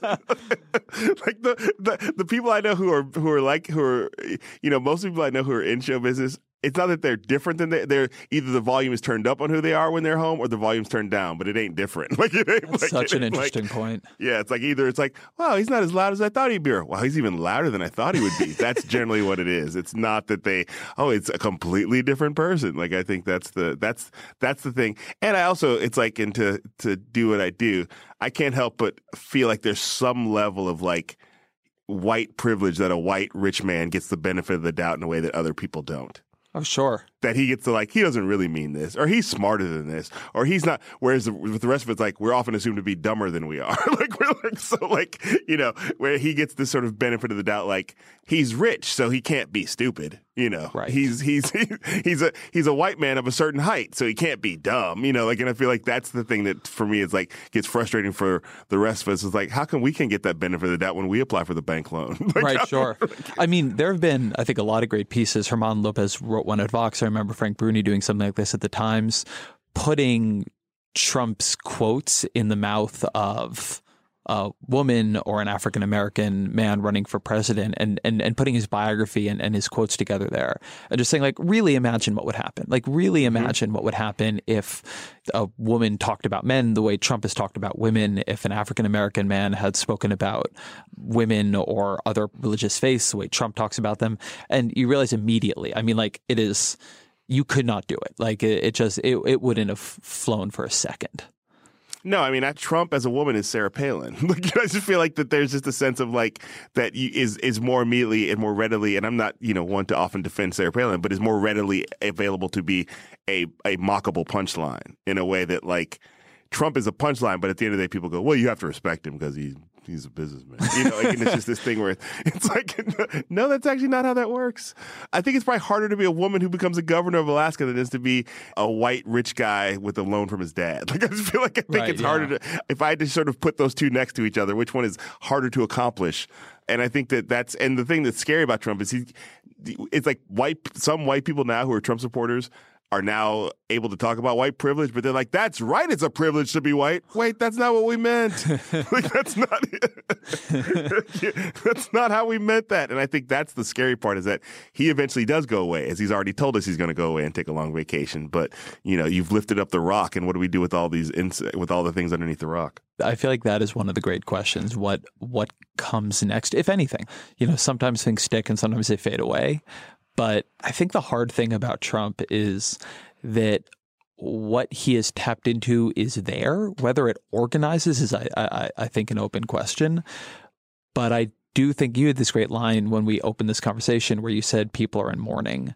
the people I know who are you know, most people I know who are in show business, it's not that they're different than they're either the volume is turned up on who they are when they're home or the volume's turned down, but it ain't different. Like it ain't. That's like, such an interesting point. Yeah, it's like either it's like, wow, he's not as loud as I thought he'd be, or wow, he's even louder than I thought he would be. That's generally what it is. It's not that it's a completely different person. Like I think that's the thing. And I also, it's like, and to do what I do, I can't help but feel like there's some level of like white privilege that a white rich man gets the benefit of the doubt in a way that other people don't. Oh, sure. That he gets to like, he doesn't really mean this, or he's smarter than this, or he's not. Whereas with the rest of it's like, we're often assumed to be dumber than we are. Like, we're like, so like, you know, where he gets this sort of benefit of the doubt, like he's rich, so he can't be stupid. You know, right. He's a white man of a certain height, so he can't be dumb. You know, like, and I feel like that's the thing that for me is like gets frustrating for the rest of us. Is like, how come we can get that benefit of the doubt when we apply for the bank loan? Like, right, sure. I mean, there have been, I think, a lot of great pieces. Herman Lopez wrote one at Vox. I remember Frank Bruni doing something like this at the Times, putting Trump's quotes in the mouth of a woman or an African-American man running for president and putting his biography and his quotes together there and just saying, like, really imagine what would happen. Like, really imagine what would happen if a woman talked about men the way Trump has talked about women, if an African-American man had spoken about women or other religious faiths the way Trump talks about them. And you realize immediately, I mean, like, it is, you could not do it. Like, it wouldn't have flown for a second. No, I mean, Trump as a woman is Sarah Palin. Like, I just feel like that there's just a sense of like that is more immediately and more readily, and I'm not, you know, one to often defend Sarah Palin, but is more readily available to be a mockable punchline in a way that like Trump is a punchline, but at the end of the day, people go, well, you have to respect him because he's a businessman. You know, like, and it's just this thing where it's like, no, that's actually not how that works. I think it's probably harder to be a woman who becomes a governor of Alaska than it is to be a white rich guy with a loan from his dad. Like, I just feel like it's harder to, if I had to sort of put those two next to each other, which one is harder to accomplish? And I think and the thing that's scary about Trump is it's like some white people now who are Trump supporters are now able to talk about white privilege, but they're like, that's right, it's a privilege to be white. Wait, that's not what we meant. Like, that's not how we meant that. And I think that's the scary part, is that he eventually does go away, as he's already told us he's going to go away and take a long vacation. But, you know, you've lifted up the rock, and what do we do with all these with all the things underneath the rock? I feel like that is one of the great questions. What comes next, if anything? You know, sometimes things stick and sometimes they fade away. But I think the hard thing about Trump is that what he has tapped into is there. Whether it organizes is, I think, an open question. But I do think you had this great line when we opened this conversation where you said people are in mourning.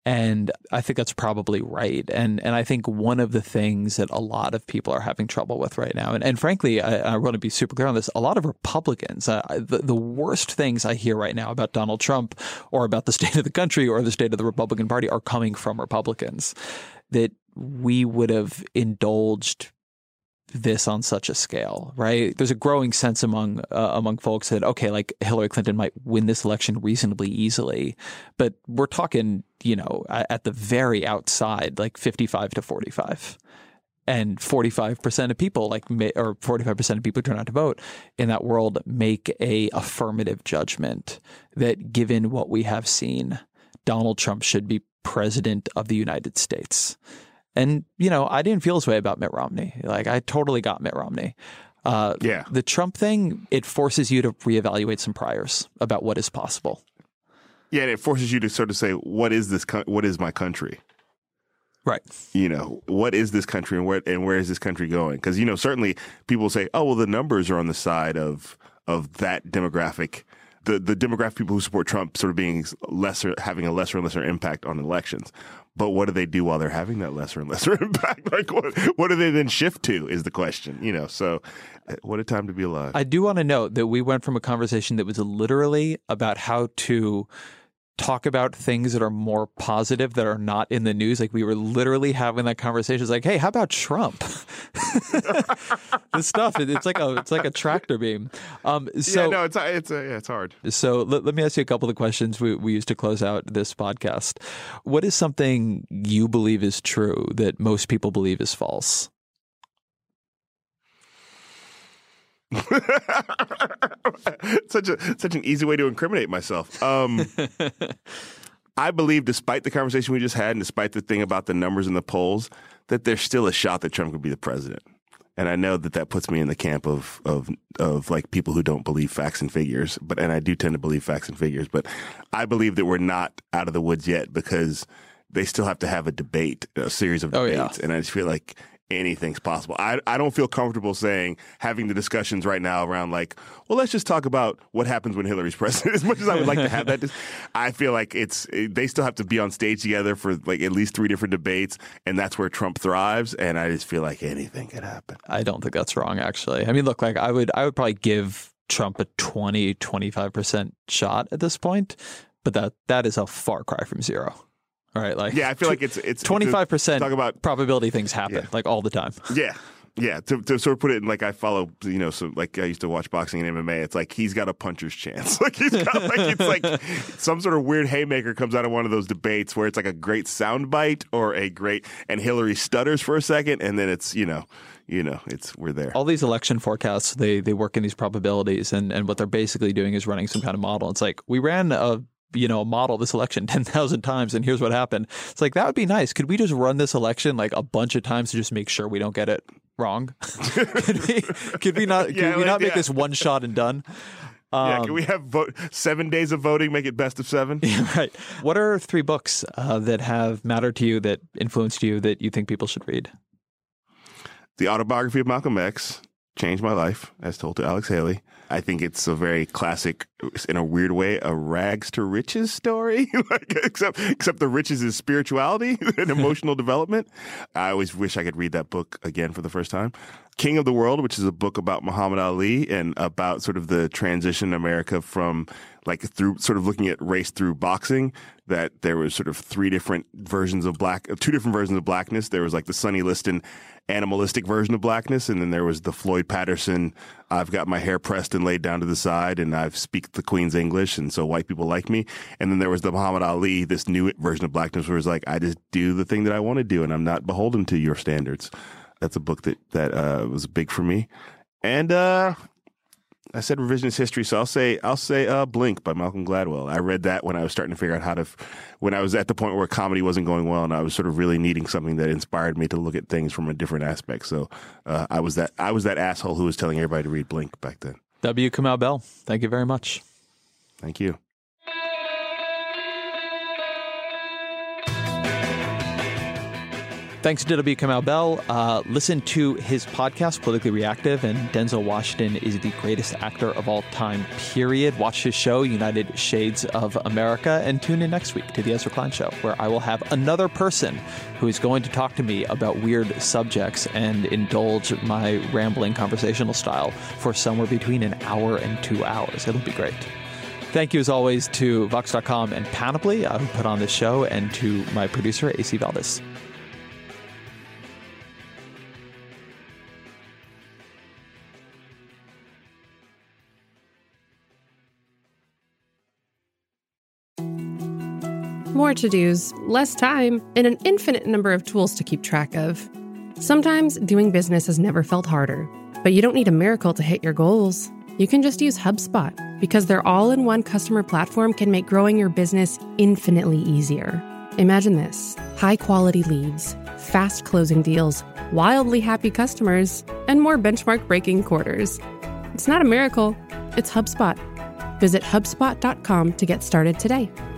And I think that's probably right. And I think one of the things that a lot of people are having trouble with right now, and frankly, I want to be super clear on this, a lot of Republicans, the worst things I hear right now about Donald Trump or about the state of the country or the state of the Republican Party are coming from Republicans, that we would have indulged this on such a scale, right? There's a growing sense among folks that, okay, like Hillary Clinton might win this election reasonably easily, but we're talking, at the very outside, like 55 to 45. And 45% of people, or 45% of people who turn out to vote in that world, make a affirmative judgment that, given what we have seen, Donald Trump should be president of the United States. And, I didn't feel this way about Mitt Romney. Like, I totally got Mitt Romney. The Trump thing, it forces you to reevaluate some priors about what is possible. Yeah, and it forces you to sort of say, what is my country? Right. What is this country and where is this country going? Because, certainly people say, oh, well, the numbers are on the side of that demographic. The demographic people who support Trump sort of being having a lesser and lesser impact on elections. But what do they do while they're having that lesser and lesser impact? Like, what do they then shift to is the question, So what a time to be alive. I do want to note that we went from a conversation that was literally about how to talk about things that are more positive that are not in the news. Like, we were literally having that conversation. It's like, hey, how about Trump? This stuff, it's like a tractor beam. It's hard. So let me ask you a couple of questions we used to close out this podcast. What is something you believe is true that most people believe is false? Such an easy way to incriminate myself. I believe, despite the conversation we just had, and despite the thing about the numbers and the polls, that there's still a shot that Trump could be the president. And I know that puts me in the camp of like people who don't believe facts and figures, and I do tend to believe facts and figures. But I believe that we're not out of the woods yet because they still have to have a series of debates, and I just feel like anything's possible. I don't feel comfortable having the discussions right now around like, well, let's just talk about what happens when Hillary's president. As much as I would like to have that, I feel like they still have to be on stage together for like at least 3 different debates, and that's where Trump thrives. And I just feel like anything could happen. I don't think that's wrong, actually. I mean, look, like I would probably give Trump a 20-25% shot at this point, but that is a far cry from zero. All right, like I feel like it's 25%. Talk about probability things happen like all the time. Yeah. To sort of put it in, like, I follow, so like I used to watch boxing and MMA. It's like he's got a puncher's chance. Like he's got it's like some sort of weird haymaker comes out of one of those debates where it's like a great soundbite or and Hillary stutters for a second, and then it's we're there. All these election forecasts, they work in these probabilities, and what they're basically doing is running some kind of model. It's like, we ran a model this election 10,000 times, and here's what happened. It's like, that would be nice. Could we just run this election like a bunch of times to just make sure we don't get it wrong? Could we not make this one shot and done? Can we have 7 days of voting, make it best of 7? Yeah, right. What are 3 books that have mattered to you, that influenced you, that you think people should read? The Autobiography of Malcolm X changed my life, as told to Alex Haley. I think it's a very classic, in a weird way, a rags to riches story. except the riches is spirituality and emotional development. I always wish I could read that book again for the first time. King of the World, which is a book about Muhammad Ali and about sort of the transition in America from through sort of looking at race through boxing, that there was sort of 2 different versions of blackness. There was like the Sonny Liston animalistic version of blackness, and then there was the Floyd Patterson, I've got my hair pressed and laid down to the side, and I speak the Queen's English, and so white people like me. And then there was the Muhammad Ali, this new version of blackness, where it's like, I just do the thing that I want to do, and I'm not beholden to your standards. That's a book that was big for me. And I said revisionist history, so I'll say Blink by Malcolm Gladwell. I read that when I was starting to figure out when I was at the point where comedy wasn't going well, and I was sort of really needing something that inspired me to look at things from a different aspect. So I was that asshole who was telling everybody to read Blink back then. W. Kamau Bell, thank you very much. Thank you. Thanks to W. Kamau Bell. Listen to his podcast, Politically Reactive, and Denzel Washington is the greatest actor of all time, period. Watch his show, United Shades of America, and tune in next week to The Ezra Klein Show, where I will have another person who is going to talk to me about weird subjects and indulge my rambling conversational style for somewhere between an hour and 2 hours. It'll be great. Thank you, as always, to Vox.com and Panoply, who put on this show, and to my producer, AC Valdez. More to-dos, less time, and an infinite number of tools to keep track of. Sometimes doing business has never felt harder, but you don't need a miracle to hit your goals. You can just use HubSpot, because their all-in-one customer platform can make growing your business infinitely easier. Imagine this: high-quality leads, fast closing deals, wildly happy customers, and more benchmark-breaking quarters. It's not a miracle, it's HubSpot. Visit HubSpot.com to get started today.